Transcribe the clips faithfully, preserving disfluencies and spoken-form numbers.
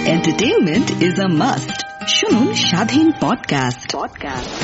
Entertainment is a must. শুনুন স্বাধীন podcast podcast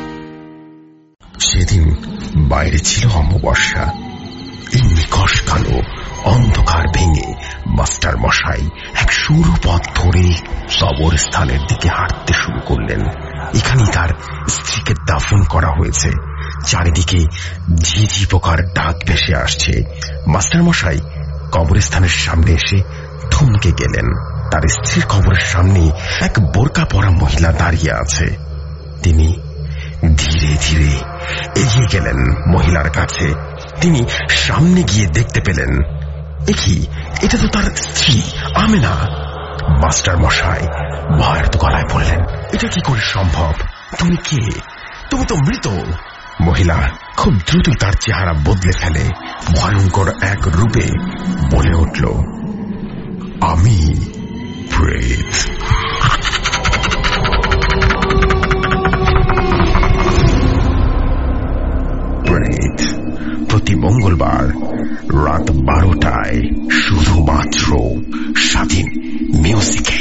সেদিন বাইরে ছিল অমাবস্যা। এই নিকষ কালো অন্ধকার ভেঙে মাস্টার মশাই এক সরু পথ ধরে কবরস্থানের দিকে হাঁটতে শুরু করলেন। এখানেই তার স্ত্রীকে দাফন করা হয়েছে। চারিদিকে ঝিঝি পোকার ডাক ভেসে আসছে। মাস্টার মশাই কবরস্থানের সামনে এসে থমকে গেলেন। তার স্ত্রীর কবরের সামনে এক বোরকা পরা মহিলা দাঁড়িয়ে আছে। তিনি ধীরে ধীরে এগিয়ে গেলেন মহিলার কাছে। তিনি সামনে গিয়ে দেখতে পেলেন, এ কি, এটা তো তার স্ত্রী আমেনা। মাস্টার মশাই ভয়ের তো গলায় বললেন, এটা কি করে সম্ভব? তুমি কে? তুমি তো মৃত। মহিলা খুব দ্রুতই তার চেহারা বদলে ফেলে। ভয়ঙ্কর এক রূপে বলে উঠল, আমি প্রেত। প্রেত প্রতি মঙ্গলবার রাত বারোটায় শুধুমাত্র স্বাধীন মিউজিকে।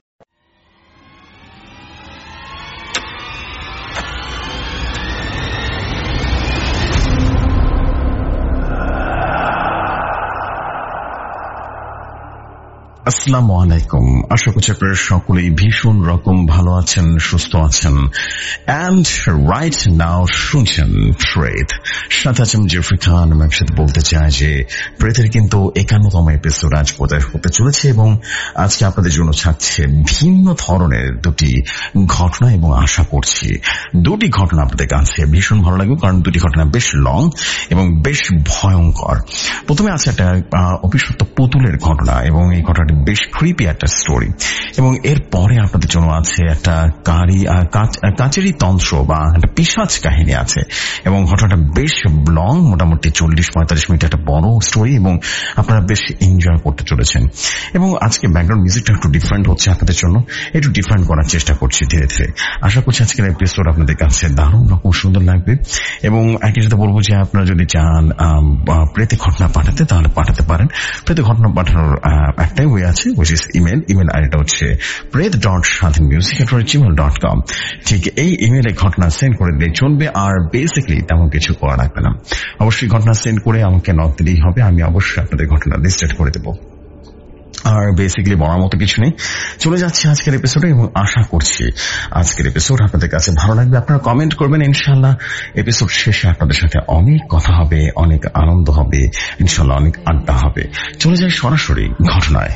আসসালামু আলাইকুম। আশা করছি আপনারা সকলেই ভীষণ রকম ভালো আছেন, সুস্থ আছেন। অ্যান্ড রাইট নাও শুনছেন প্রেত। সাথে আছেন জেফরি খান। আমি একসাথে বলতে চাই যে প্রেতের কিন্তু একান্নতম এপিসোড আজ প্রচার হতে চলেছে এবং আজকে আপনাদের জন্য থাকছে ভিন্ন ধরনের দুটি ঘটনা এবং আশা করছি দুটি ঘটনা আপনাদের কাছে ভীষণ ভালো লাগবে, কারণ দুটি ঘটনা বেশ লং এবং বেশ ভয়ঙ্কর। প্রথমে আছে একটা অভিশপ্ত পুতুলের ঘটনা এবং এই ঘটনাটি বেশ ক্রিপি একটা স্টোরি, এবং এর পরে আপনাদের জন্য আছে একটা কারি কাচেরি তন্ত্র বা একটা পিশাচ কাহিনী আছে এবং ঘটনাটা বেশ লং, মোটামুটি চল্লিশ পঁয়তাল্লিশ মিনিট একটা বড় স্টোরি এবং আপনারা বেশ এনজয় করতে চলেছেন। এবং আজকে ব্যাকগ্রাউন্ড মিউজিকটা একটু ডিফারেন্ট হচ্ছে আপনাদের জন্য, একটু ডিফারেন্ট করার চেষ্টা করছি ধীরে ধীরে। আশা করছি আজকের এপিসোড আপনাদের কাছে দারুণ রকম সুন্দর লাগবে। এবং একই সাথে বলবো যে আপনারা যদি চান প্রেতে ঘটনা পাঠাতে তাহলে পাঠাতে পারেন। প্রেতে ঘটনা পাঠানোর একটাই ওয়ে আছে, which is ইমেল। ইমেল আইডিটা হচ্ছে প্রেত dot Swadhin music at Gmail dot com. ঠিক এই ইমেলে ঘটনা সেন্ড করে দিলে চলবে, আর বেসিক্যালি তেমন কিছু করা লাগবে না। অবশ্যই ঘটনা সেন্ড করে আমাকে নক দিলেই হবে, আমি অবশ্যই আপনাদের ঘটনা লিস্টেড করে দেবো। আর বেসিক্যালি বলার মতো কিছু নেই, চলে যাচ্ছে আজকের এপিসোডে এবং আশা করছি আজকের এপিসোড আপনাদের কাছে ভালো লাগবে। আপনারা কমেন্ট করবেন, ইনশাল্লাহ এপিসোড শেষে আপনাদের সাথে অনেক কথা হবে, অনেক আনন্দ হবে, ইনশাল্লাহ অনেক আড্ডা হবে। চলে যাই সরাসরি ঘটনায়।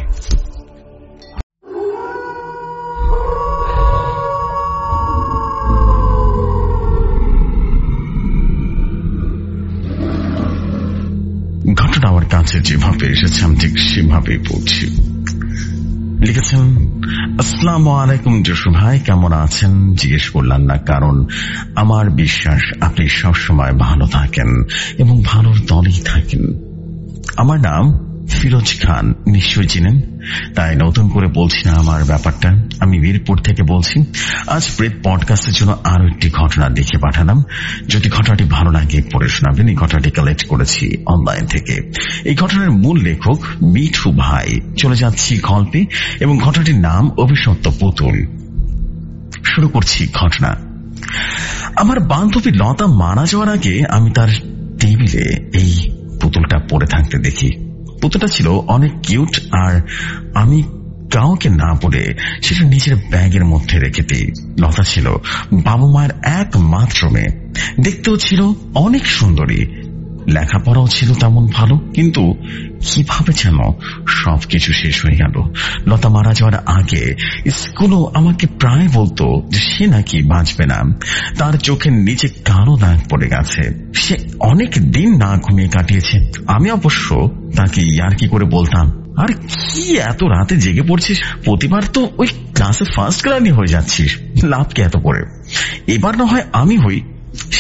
ঘটনা আমার কাছে যেভাবে এসেছে আমি ঠিক সেভাবেই বলছি। লিখেছেন, আসসালামু আলাইকুম জসু ভাই, কেমন আছেন? জিজ্ঞেস করলাম না, কারণ আমার বিশ্বাস আপনি সবসময় ভালো থাকেন এবং ভালোর দলেই থাকেন। আমার নাম ফিরোজ খান, নিশ্চয়ই চিনেন, তাই নতুন করে বলছি না আমার ব্যাপারটা। আমি বীরপুর থেকে বলছি। আজ প্রেত পডকাস্টের জন্য আরো একটি ঘটনা দেখে পাঠালাম। যদি ঘটনাটি ভালো লাগে পড়ে শোনাবেন। এই ঘটনাটি কালেক্ট করেছি অনলাইন থেকে। এই ঘটনার মূল লেখক মিঠু ভাই। চলে যাচ্ছি গল্পে এবং ঘটনাটির নাম অভিশপ্ত পুতুল। শুরু করছি ঘটনা। আমার বান্ধবী লতা মারা যাওয়ার আগে আমি তার টেবিলে এই পুতুলটা পড়ে থাকতে দেখি। পুতুলটা ছিল অনেক কিউট, আর আমি কাউকে না বলে সেটা নিজের ব্যাগের মধ্যে রেখে দিই। লতা ছিল বাবা মায়ের একমাত্র মেয়ে, দেখতেও ছিল অনেক সুন্দরী, লেখাপড়াও ছিল তেমন ভালো, কিন্তু কিভাবে যেন সবকিছু শেষ হয়ে গেল। লতা মারা যাওয়ার আগে স্কুলও আমাকে প্রায় বলতো যে সে নাকি বাঁচবে না। তার চোখের নিচে কালো দাগ পড়ে গেছে। সে অনেক দিন না ঘুমিয়ে কাটিয়েছে। আমি অবশ্য তাকে ইয়ার্কি করে বলতাম, আর কি এত রাতে জেগে পড়ছিস? প্রতিবার তো ওই ক্লাসে ফার্স্ট গ্রেডই হয়ে যাচ্ছিস, লাভ কি এত করে? এবার না হয় আমি হই।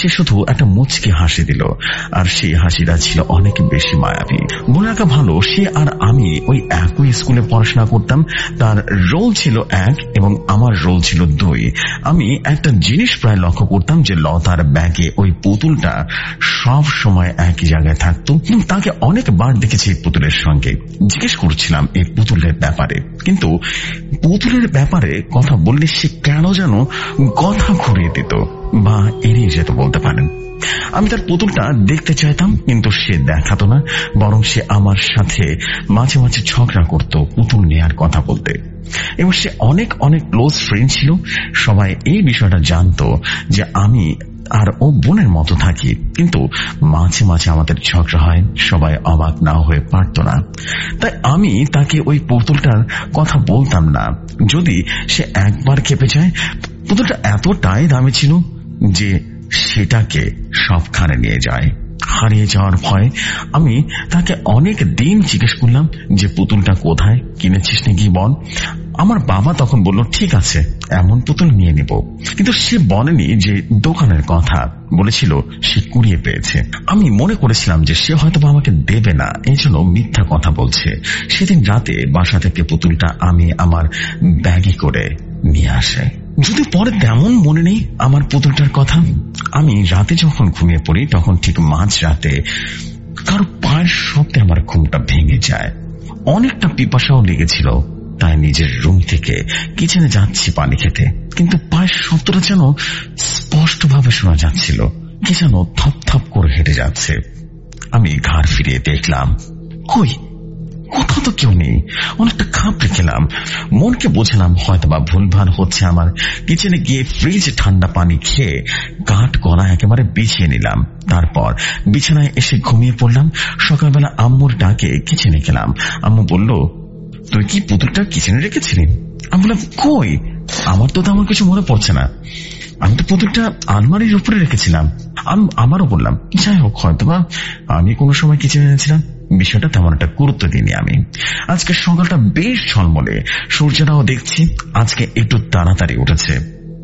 সে শুধু একটা মুচকি হাসি দিল, আর সেই হাসিটা ছিল অনেক বেশি মায়াবী। মনে রাখা ভালো, সে আর আমি ওই একই স্কুলে পড়াশোনা করতাম। তার রোল ছিল এক এবং আমার রোল ছিল দুই। আমি একটা জিনিস প্রায় লক্ষ্য করতাম যে লতার ব্যাগে ওই পুতুলটা সব সময় একই জায়গায় থাকতো এবং তাকে অনেকবার দেখেছি এই পুতুলের সঙ্গে। জিজ্ঞেস করছিলাম এই পুতুলের ব্যাপারে, কিন্তু পুতুলের ব্যাপারে কথা বললে সে কেন যেন কথা ঘুরিয়ে দিত বা এড়িয়ে যেত বলতে পারেন। আমি তার পুতুলটা দেখতে চাইতাম, কিন্তু সে দেখাতো না, বরং সে আমার সাথে মাঝে মাঝে ঝগড়া করত পুতুল নেয়ার কথা বলতে। এবং সে অনেক অনেক ক্লোজ ফ্রেন্ড ছিল। সবাই এই বিষয়টা জানতো যে আমি আর ও বোনের মতো থাকি, কিন্তু মাঝে মাঝে আমাদের ঝগড়া হয়, সবাই অবাক না হয়ে পারত না। তাই আমি তাকে ওই পুতুলটার কথা বলতাম না। যদি সে একবার খেপে যায়, পুতুলটা এতটাই দামি ছিল যে সেটাকে সবখানে নিয়ে যায়। হারিয়ে যাওয়ার ভয় আমি তাকে অনেক দিন জিজ্ঞেস করলাম যে পুতুলটা কোথায় কিনেছিস নাকি বল। আমার বাবা তখন বলল ঠিক আছে, এমন পুতুল নিয়ে নেব, কিন্তু সে বলেনি যে দোকানের কথা, বলেছিল সে কুড়িয়ে পেয়েছে। আমি মনে করেছিলাম যে সে হয়তো আমাকে দেবে না, এই জন্য মিথ্যা কথা বলছে। সেদিন রাতে বাসা থেকে পুতুলটা আমি আমার ব্যাগে করে নিয়ে আসে। যদি পরে তেমন মনে নেই আমার পুতুলটার কথা। আমি রাতে যখন ঘুমিয়ে পড়ি তখন ঠিক মাঝ রাতে কারো পায়ের শব্দে আমার ঘুমটা ভেঙে যায়। অনেকটা পিপাসাও লেগেছিল, তাই নিজের রুম থেকে কিচেনে যাচ্ছি পানি খেতে, কিন্তু পায়ের শব্দটা যেন স্পষ্ট ভাবে শোনা যাচ্ছিল, কি যেন থপ থপ করে হেঁটে যাচ্ছে। আমি ঘাড় ফিরিয়ে দেখলাম কই কোথাও তো কেউ নেই। অনেকটা খাপড়ে খেলাম, মনকে বোঝালাম হয়তো বা ভুলভাল হচ্ছে আমার। কিচেনে গিয়ে ফ্রিজে ঠান্ডা পানি খেয়ে কাঠ গলা একেবারে বিছিয়ে নিলাম। তারপর বিছানায় এসে ঘুমিয়ে পড়লাম। সকালবেলা আম্মুর ডাকে কিচেনে গেলাম। আম্মু বলল, তুই কি পুতুলটা কিচেনে রেখেছিলি? আমি বললাম কই, আমার তো তেমন কিছু মনে পড়ছে না। আমি তো পুতুলটা আলমারির উপরে রেখেছিলাম। আমারও বললাম যাই হোক, হয়তো বা আমি কোনো সময় কিচেনে এনেছিলাম। বিষয়টা তেমন একটা গুরুত্ব দিইনি আমি। আজকে সকালটা বেশ ঝলমলে, সূর্যটাও দেখছি আজকে একটু তাড়াতাড়ি উঠেছে।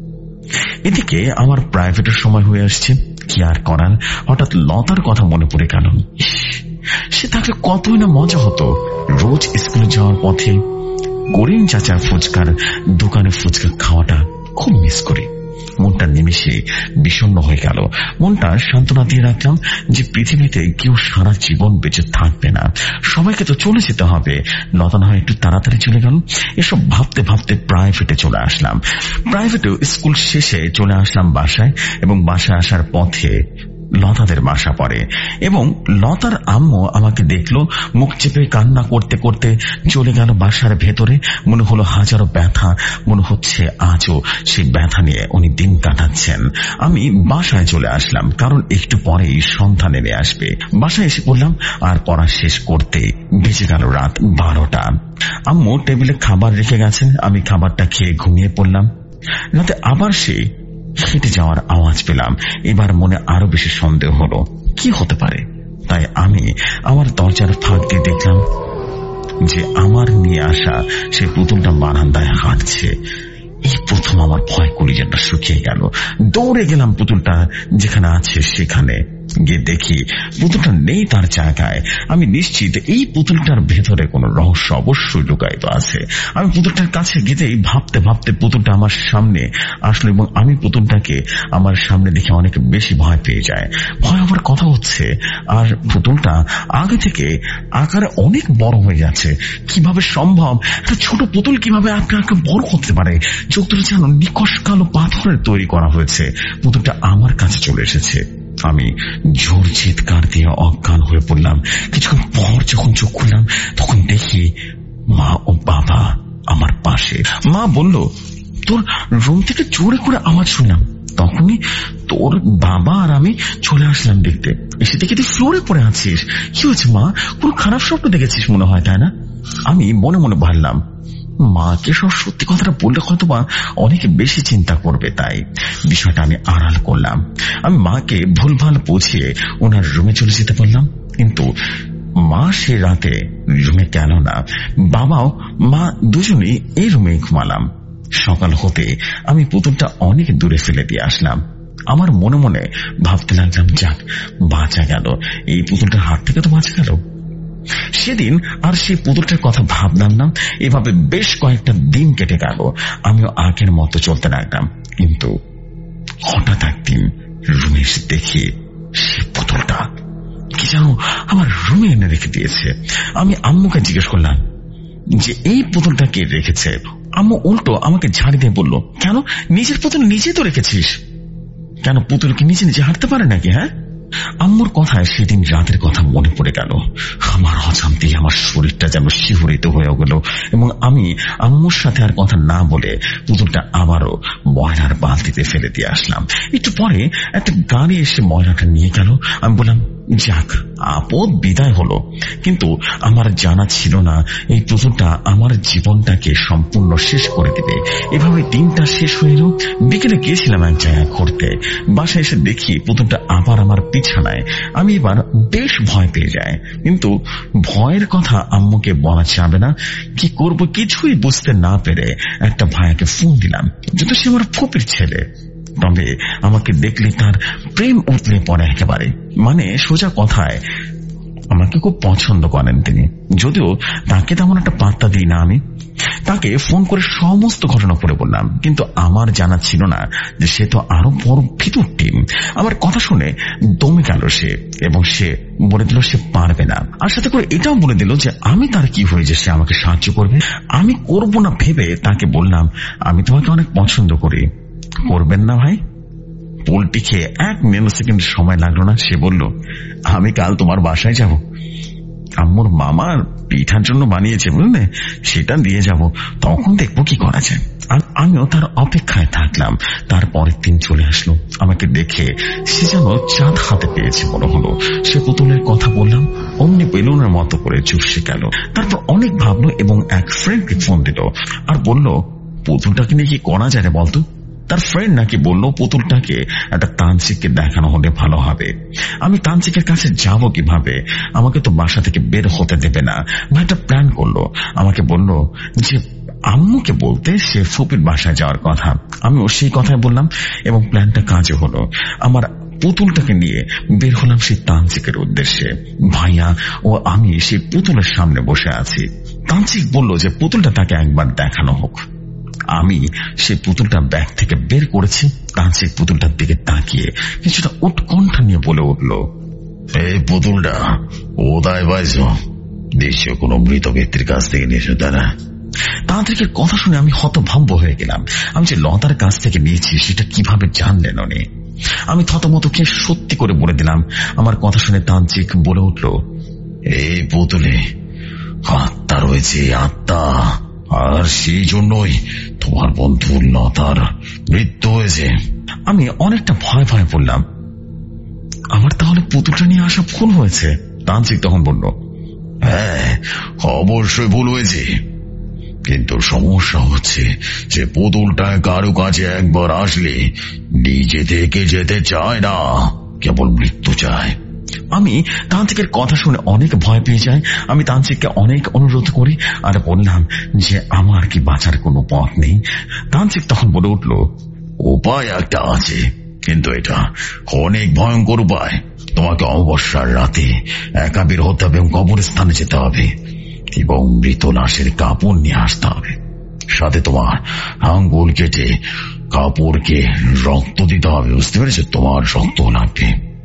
এদিকে আমার প্রাইভেটের সময় হয়ে আসছে। কি আর করার, হঠাৎ লতার কথা মনে পড়ে গেল। সে থাকলে কতই না মজা হতো। রোজ স্কুলে যাওয়ার পথে করিম চাচার ফুচকার দোকানে ফুচকা খাওয়াটা খুব মিস করি। মনটা নিমেষে বিষণ্ণ হয়ে গেল। মনটা সান্ত্বনা দিয়ে রাখলাম যে পৃথিবীতে কেউ সারা জীবন বেঁচে থাকবে না, সবাইকে তো চলে যেতে হবে। লতা না হয় একটু তাড়াতাড়ি চলে গেল। এসব ভাবতে ভাবতে প্রাইভেটে চলে আসলাম। প্রাইভেটে স্কুল শেষে চলে আসলাম বাসায়, এবং বাসায় আসার পথে লতাদের বাসা পড়ে এবং লতার আম্মু আমাকে দেখলো, মুখ চেপে কান্না করতে করতে চলে গেল বাসার ভেতরে। মনে হলো হাজারো ব্যথা, মনে হচ্ছে আজও সেই ব্যথা নিয়ে উনি দিন কাটাচ্ছেন। আমি বাসায় চলে আসলাম, কারণ একটু পরেই সন্ধ্যা নেমে আসবে। বাসায় এসে পড়লাম, আর পড়া শেষ করতে বেজে গেল রাত বারোটা। আম্মু টেবিলে খাবার রেখে গেছেন, আমি খাবারটা খেয়ে ঘুমিয়ে পড়লাম। রাতে আবার সে হেঁটে যাওয়ার আওয়াজ পেলাম। এবার মনে আরো বেশি সন্দেহ হলো, কি হতে পারে। তাই আমি আমার দরজার ফাঁক দিয়ে দেখলাম যে আমার নিয়ে আসা সে পুতুলটা বারান্দায় হাঁটছে। এই প্রথম আমার ভয় কলিজাটা শুকিয়ে গেল। দৌড়ে গেলাম পুতুলটা যেখানে আছে সেখানে গিয়ে দেখি পুতুলটা নেই তার জায়গায়। আমি নিশ্চিত এই পুতুলটার ভেতরে কোনো রহস্য অবশ্যই লুকায়িত আছে। আমি পুতুলটার কাছে গেতেই ভাবতে ভাবতে পুতুলটা আমার সামনে আসলো, এবং আমি পুতুলটাকে আমার সামনে দেখে অনেক বেশি ভয় পেয়ে যায়। ভয় হবার কথা হচ্ছে, আর পুতুলটা আগে থেকে আকারে অনেক বড় হয়ে যাচ্ছে। কিভাবে সম্ভব? একটা ছোট পুতুল কিভাবে আঁকে আঁকে বড় হতে পারে? চোখ দুটো যেন নিকশ কালো পাথরের তৈরি করা হয়েছে। পুতুলটা আমার কাছে চলে এসেছে। আমি জোর চিৎকার দিয়ে অজ্ঞান হয়ে পড়লাম। কিছুক্ষণ পর যখন চোখ খুললাম তখন দেখি মা ও বাবা আমার পাশে। মা বলল, তোর রুম থেকে জোরে করে আওয়াজ শুনলাম, তখনই তোর বাবা আর আমি চলে আসলাম দেখতে। এসে দেখে তুই ফ্লোরে পড়ে আছিস। কি হয়েছে মা? পুরো খারাপ স্বপ্ন দেখেছিস মনে হয়, তাই না? আমি মনে মনে ভাবলাম মাকে সব সত্যি কথাটা বললে হয়তো বা অনেক বেশি চিন্তা করবে, তাই বিষয়টা আমি আড়াল করলাম। আমি মাকে ভুলভাল বুঝিয়ে ওনার রুমে চলে যেতে বললাম, কিন্তু মা সে রাতে রুমে গেল না। বাবাও মা দুজনেই এই রুমে ঘুমালাম। সকাল হতে আমি পুতুলটা অনেক দূরে ফেলে দিয়ে আসলাম। আমার মনে মনে ভাবতে লাগলাম, যাক বাঁচা গেল, এই পুতুলটার হাত থেকে তো বাঁচা গেল। সেদিন আর সেই পুতুলটার কথা ভাবলাম না। এভাবে বেশ কয়েকটা দিন কেটে গেল। আমিও আগের মতো চলতে লাগলাম। কিন্তু হঠাৎ একদিন রুমে এসে দেখি সে পুতুলটা কি যেন আমার রুমে এনে রেখে দিয়েছে। আমি আম্মুকে জিজ্ঞেস করলাম যে এই পুতুলটা কে রেখেছে। আম্মু উল্টো আমাকে ঝাড়ি দিয়ে বলল, কেন, নিজের পুতুল নিজে তো রেখেছিস, কেন পুতুল কি নিজে নিজে হাঁটতে পারে নাকি? হ্যাঁ, আম্মুর কথায় সেদিন রাতের কথা মনে পড়ে গেল। আমার অজান্তেই আমার শরীরটা যেন শিহরিত হয়ে গেল এবং আমি আম্মুর সাথে আর কথা না বলে পুতুলটা আবারও ময়লার বালতিতে ফেলে দিয়ে আসলাম। একটু পরে একটা গাড়ি এসে ময়লাটা নিয়ে গেল। আমি বললাম, যাক আপদ বিদায় হলো। কিন্তু আমার জানা ছিল না এই পুতুলটা আমার জীবনটাকে সম্পূর্ণ শেষ করে দিবে। এভাবে দিনটা শেষ হয়ে এলো। বিকেলে গিয়েছিলাম এক জায়গায় ঘুরতে। বাসায় এসে দেখি পুতুলটা আবার আমার বিছানায়। আমি এবার বেশ ভয় পেয়ে যাই, কিন্তু ভয়ের কথা আম্মুকে বলা যাবে না। কি করব কিছুই বুঝতে না পেরে একটা ভাইয়াকে ফোন দিলাম, যেহেতু সে আমার ফুপির ছেলে। তবে আমাকে দেখলে তার প্রেম উতলে পড়ে একেবারে। মানে সোজা কথায় আমাকে খুব পছন্দ করেন তিনি, যদিও তাকে তেমন একটা পাত্তা দিই না। আমি তাকে ফোন করে সমস্ত ঘটনা করে বললাম, কিন্তু আমার জানা ছিল না যে সে তো আরো বড় ভিতর টিম। আমার কথা শুনে দমে গেল সে, এবং সে বলে দিল সে পারবে না। আর সাথে করে এটাও বলে দিল যে আমি তার কি হয়েছে, সে আমাকে সাহায্য করবে। আমি করব না ভেবে তাকে বললাম, আমি তোমাকে অনেক পছন্দ করি। করবেন না ভাই? পোলটি খেয়ে এক নেনো সেকেন্ড সময় লাগলো না, সে বলল, আমি কাল তোমার বাসায় যাব, আম্মুর মামার পিঠার জন্য বানিয়েছে বুঝলে, সেটা দিয়ে যাব, তখন দেখবো কি করা যায়। আর আমিও তার অপেক্ষায় থাকলাম। তারপরের দিন চলে আসলো। আমাকে দেখে সে যেন চাঁদ হাতে পেয়েছে মনে হলো। সে পুতুলের কথা বললাম, অমনি বেলুনের মতো করে চুপসে গেল। তারপর অনেক ভাবলো এবং এক ফ্রেন্ডকে ফোন দিল আর বলল, পুতুলটাকে নিয়ে কি করা যায় রে বলতো। তার ফ্রেন্ড নাকি বলল পুতুলটাকে একটা তান্ত্রিককে দেখানো হলে ভালো হবে। আমি তান্ত্রিকের কাছে যাব কিভাবে, আমাকে তো বাসা থেকে বের হতে দেবে না। ভাইটা প্ল্যান করলো, আমাকে বলল যে আম্মুকে বলতে সে ফুপির বাসায় যাওয়ার কথা। আমিও সেই কথাই বললাম এবং প্ল্যানটা কাজে হলো। আমার পুতুলটাকে নিয়ে বের হলাম সেই তান্ত্রিকের উদ্দেশ্যে। ভাইয়া ও আমি সেই পুতুলের সামনে বসে আছি। তান্ত্রিক বলল যে পুতুলটা তাকে একবার দেখানো হোক। আমি সেই পুতুলটা ব্যাগ থেকে বের করেছি। তান্ত্রিক পুতুলটার দিকে তাকিয়ে কিছুটা উৎকণ্ঠা নিয়ে বলে উঠল, এই পুতুলটা কোথায় পাইছ? নিশ্চয় কোনো মৃত ব্যক্তির কাছ থেকে নিয়েছো তারা। তান্ত্রিকের কথা শুনে আমি হতভম্ব হয়ে গেলাম। আমি যে লতার কাছ থেকে নিয়েছি সেটা কিভাবে জানলেন উনি? আমি থতমত খেয়ে সত্যি করে বলে দিলাম। আমার কথা শুনে তান্ত্রিক বলে উঠল, এই পুতুলে আত্মা রয়েছে, আত্মা, আর সেই জন্যই তোমার বন্ধু লতার মৃত্যু হয়েছে। আমি অনেকটা ভয় ভয় পড়লাম, আমার তাহলে পুতুলটা নিয়ে আসা ভুল হয়েছে? তান্ত্রিক তখন বলল, হ্যাঁ অবশ্যই ভুল হয়েছে, কিন্তু সমস্যা হচ্ছে যে পুতুলটা কারো কাছে একবার আসলে নিজে থেকে যেতে চায় না, কেবল মৃত্যু চায়। আমি তান্ত্রিকের কথা শুনে অনেক ভয় পেয়ে যাই। আমি তান্ত্রিককে অনেক অনুরোধ করি আর বললাম যে আমার কি বাঁচার কোনো পথ নেই। তান্ত্রিক তখন বলে উঠল, উপায় একটা আছে, কিন্তু এটা অনেক ভয়ঙ্কর উপায়। তোমাকে অমাবস্যার রাতে একা বের হতে হবে এবং কবরস্থানে যেতে হবে এবং মৃত লাশের কাপড় নিয়ে আসতে হবে। সাথে তোমার আঙ্গুল কেটে কাপড়কে রক্ত দিতে হবে, বুঝতে পেরেছো? তোমার রক্ত লাগবে,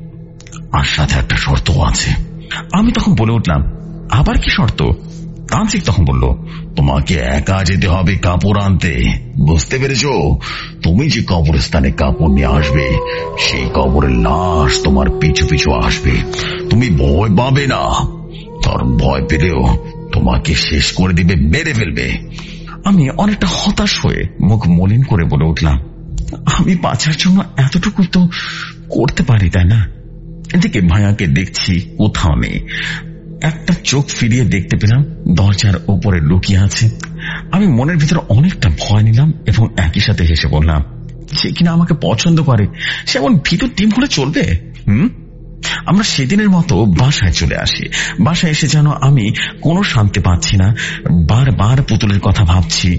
আর সাথে একটা শর্ত আছে। আমি তখন বলে উঠলাম, আবার কি শর্ত? তান্ত্রিক তখন বলল, তোমাকে একা যেতে হবে কাপড় আনতে, বুঝতে পেরেছো? তুমি যে কবরস্থানে কাপড় নিয়ে আসবে সেই কবরের লাশ তোমার পিছু পিছু আসবে। তুমি ভয় পাবে না, কারণ ভয় পেলেও তোমাকে শেষ করে দিবে, মেরে ফেলবে। আমি অনেকটা হতাশ হয়ে মুখ মলিন করে বলে উঠলাম, আমি বাঁচার জন্য এতটুকু তো করতে পারি, তাই না? এদিকে ভাইয়াকে দেখছি কোথাও নেই। একটা চোখ ফিরিয়ে দেখতে পেলাম দরজার উপরে লুকিয়ে আছে। আমি মনের ভিতরে অনেকটা ভয় নিলাম এবং একই সাথে হেসে বললাম, সে কিনা আমাকে পছন্দ করে, সে এমন ভিতর টিম হলে চলবে? হুম আমরা সেদিনের মতো বাসায় চলে আসি। বাসায় এসে যেন আমি কোনো শান্তি পাচ্ছি না। বারবার পুতুলের কথা ভাবছি,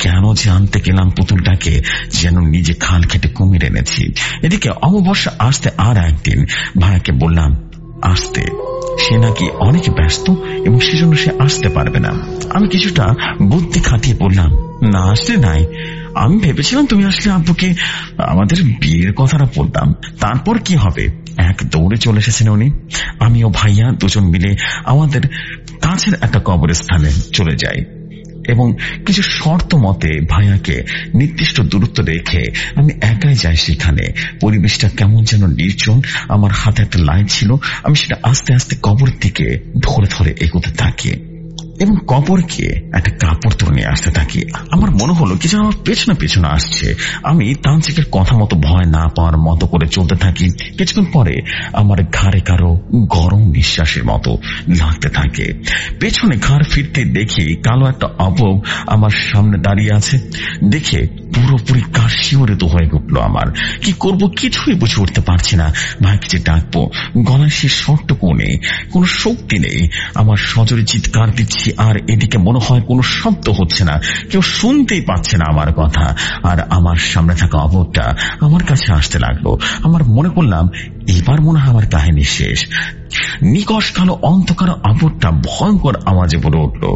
কেন যে আনতে গেলাম পুতুলটাকে, যেন নিজে খাল খেটে কুমির এনেছি। এদিকে অমাবস্যা আসতে আর একদিন ভাইয়াকে বললাম আসতে, সে নাকি অনেক ব্যস্ত এবং সেজন্য সে আসতে পারবে না। আমি কিছুটা বুদ্ধি খাটিয়ে বললাম না আসলে নাই, আমি ভেবেছিলাম তুমি আসলে আব্বুকে আমাদের বিয়ের কথাটা বলতাম, তারপর কি হবে। এক দৌড়ে চলে এসেছেন উনি। আমি ও ভাইয়া দুজন মিলে আমাদের কাছের একটা কবরস্থানে চলে যাই এবং কিছু শর্ত মতে ভাইয়াকে নির্দিষ্ট দূরত্ব রেখে আমি একাই যাই সেখানে। পরিবেশটা কেমন যেন নির্জন। আমার হাতে একটা লাইট ছিল, আমি সেটা আস্তে আস্তে কবরের দিকে ধরে ধরে এগোতে থাকি এবং কবরকে একটা কাপড় তুলে নিয়ে আসতে থাকি। আমার মনে হলো কিছু আমার পেছনে পেছনে আসছে। আমি তান্ত্রিকের কথা মতো ভয় না পাওয়ার মতো করে চলতে থাকি। কিছুক্ষণ পরে আমার ঘাড়ে কারো গরম নিঃশ্বাসের মতো লাগতে থাকে। পেছনে ঘাড় ফিরতে দেখি কালো একটা অবয়ব আমার সামনে দাঁড়িয়ে আছে। দেখে পুরোপুরি কার শিওরিত হয়ে উঠলো আমার। কি করব কিছুই বুঝে উঠতে পারছি না। ভাইকে যে ডাকবো, গলায় সে শর্টটুকু নেই, কোনো শক্তি নেই। আমার সজোরে চিৎকার দিচ্ছি আর এদিকে মনে হয় কোনো শব্দ হচ্ছে না, কেউ শুনতেই পাচ্ছে না আমার কথা। আর আমার সামনে থাকা অবয়বটা আমার কাছে আসতে লাগলো। আমার মনে করলাম এবার মনে হয় আমার কাহিনী শেষ। নিকশ কালো অন্ধকার অবয়বটা ভয়ঙ্কর আওয়াজে বলে উঠল,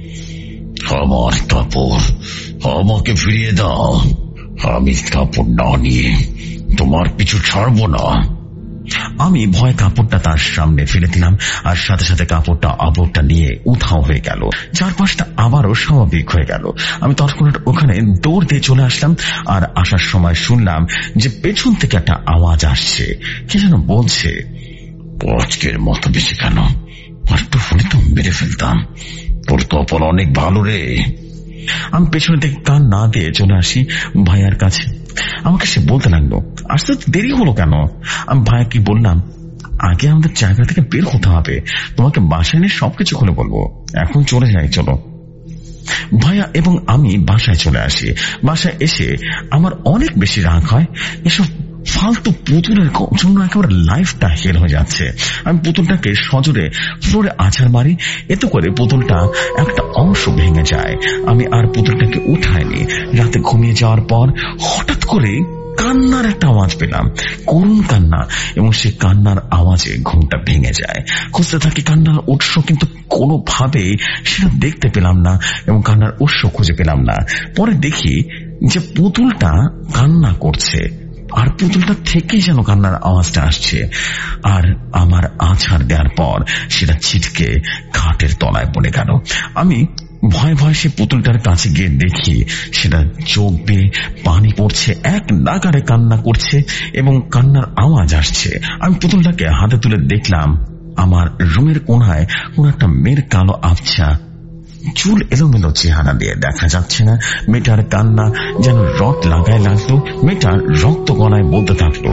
আমার কাপড় আমাকে ফিরিয়ে দাও, আমি কাপড় না নিয়ে তোমার পিছু ছাড়বো না। আমি ভয় কাপড়টা তার সামনে ফেলে দিলাম আর সাথে সাথে কাপড়টা অবয়বটা নিয়ে উধাও হয়ে গেল। চারপাশটা আবারও স্বাভাবিক হয়ে গেল। আমি তৎক্ষণাৎ ওখানে দৌড় দিয়ে চলে আসলাম আর আসার সময় শুনলাম যে পেছন থেকে একটা আওয়াজ আসছে, কে যেন বলছে, আজকের মতো বেশি কেন, আর একটু হলে তো মেরে ফেলতাম, তোর কপাল অনেক ভালো রে। আমি পেছনে থেকে কান না দিয়ে চলে আসি ভাইয়ার কাছে। আমাকে সে বলতে লাগলো, আসতে দেরি হলো কেন? আমি ভাইয়াকে বললাম, আগে আমাদের জায়গা থেকে বের হতে হবে, তোমাকে বাসায় নিয়ে সবকিছু খুলে বলবো, এখন চলে যাই চলো। ভাইয়া এবং আমি বাসায় চলে আসি। বাসায় এসে আমার অনেক বেশি রাগ হয়। এসব ফালতু পুতুলের জন্য একেবারে লাইফটা হেল হয়ে যাচ্ছে। আমি পুতুলটাকে সজোরে ফ্লোরে আছাড় মারি, এতে করে পুতুলটা একটা অংশ ভেঙে যায়। আমি আর পুতুলটাকে উঠাইনি। রাতে ঘুমিয়ে যাওয়ার পর হঠাৎ করে কান্নার একটা আওয়াজ পেলাম, করুণ কান্না, এবং সে কান্নার আওয়াজে ঘুমটা ভেঙে যায়। খুঁজতে থাকি কান্নার উৎস, কিন্তু কোনোভাবে সেটা দেখতে পেলাম না এবং কান্নার উৎস খুঁজে পেলাম না। পরে দেখি যে পুতুলটা কান্না করছে আর পুতুলটা থেকেই যেন কান্নার আওয়াজটা আসছে। আর আমার আছাড় দেওয়ার পর সেটা ছিটকে খাটের তলায় পড়ে গেল। আমি ভয় ভয় সে পুতুলটার কাছে গিয়ে দেখি সেটা চোখ বেয়ে পানি পড়ছে, এক নাগাড়ে কান্না করছে এবং কান্নার আওয়াজ আসছে। আমি পুতুলটাকে হাতে তুলে দেখলাম আমার রুমের কোনায় কোন একটা মেয়ের কালো আবছা চুল এলোমেলো চেহারা দিয়ে দেখা যাচ্ছে না। মেয়েটার কান্না যেন রড লাগায় লাগলো। মেয়েটার রক্ত গলায় বলতে থাকলো,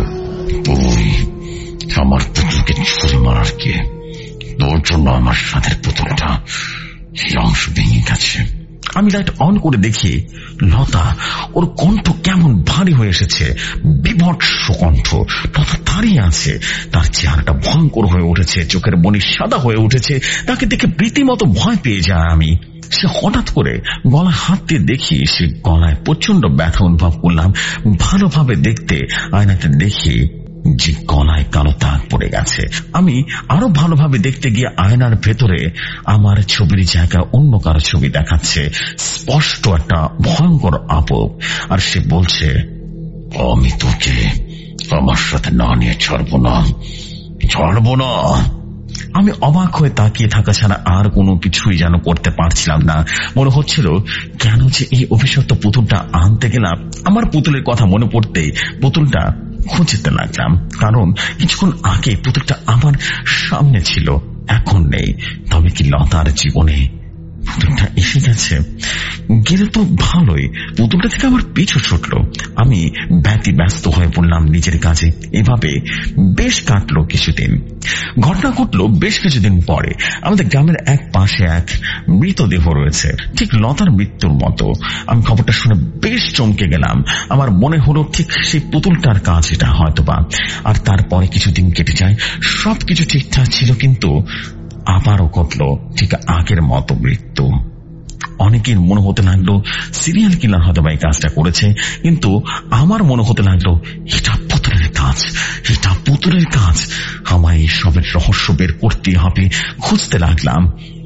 আমার পুতুলকে ছুরি মারার কে? তোর জন্য আমার সাথে পুতুলটা এই অংশ ভেঙে গেছে। আমি লাইট অন করে দেখি লতা, ওর কণ্ঠ কেমন ভারী হয়ে এসেছে, বিভৎস কণ্ঠ। লতা দাঁড়িয়ে আছে, তার চেহারাটা ভয়ঙ্কর হয়ে উঠেছে, চোখের মনি সাদা হয়ে উঠেছে। তাকে দেখে রীতিমতো ভয় পেয়ে যায় আমি। সে হঠাৎ করে গলা হাত দিয়ে দেখি সে গলায় প্রচন্ড ব্যথা অনুভব করলাম। ভালোভাবে দেখতে আয়নাতে দেখি যে গলায় কালো দাগ পড়ে গেছে। আমি আরো ভালোভাবে দেখতে গিয়ে আয়নার ভেতরে আমার ছবির জায়গায় অন্য কারো ছবি দেখাচ্ছে, স্পষ্ট একটা ভয়ঙ্কর আপদ। আর সে বলছে, আমি তোকে আমার সাথে না নিয়ে ছাড়বো না, ছাড়বো না। আমি অবাক হয়ে তাকিয়ে থাকা ছাড়া আর কোনো কিছুই যেন করতে পারছিলাম না। মনে হচ্ছিল কেন যে এই অভিশপ্ত পুতুলটা আনতে গেলাম। আমার পুতুলের কথা মনে পড়তেই পুতুলটা খুঁজতে লাগলাম, কারণ কিছুক্ষণ আগে পুতুলটা আমার সামনে ছিল, এখন নেই। তবে কি লতার জীবনে পুতুলটা এসে গেছে? গেলে তো ভালোই, পুতুলটা থেকে আমার পিছু ছুটলো। আমি ব্যতি ব্যস্ত হয়ে পড়লাম নিজের কাজে। এভাবে বেশ কাটলো কিছুদিন। ঘটনা ঘটলো বেশ কিছুদিন পরে। আমাদের গ্রামের এক পাশে এক মৃতদেহ রয়েছে, ঠিক লতার মৃত্যুর মতো। আমি খবরটা শুনে বেশ চমকে গেলাম। আমার মনে হলো ঠিক সেই পুতুলটার কাজ এটা হয়তোবা। আর তারপরে কিছুদিন কেটে যায়, সবকিছু ঠিকঠাক ছিল, কিন্তু আবারও ঘটল ঠিক আগের মতো মৃত্যু। অনেকের মনে হতে লাগলো সিরিয়াল কিলার হয়তো বা এই কাজটা করেছে, কিন্তু আমার মনে হতে লাগলো এটা পুতুলের কাজ, এটা পুতুলের কাজ। আমায় এসবের রহস্য বের করতে হবে। খুঁজতে লাগলাম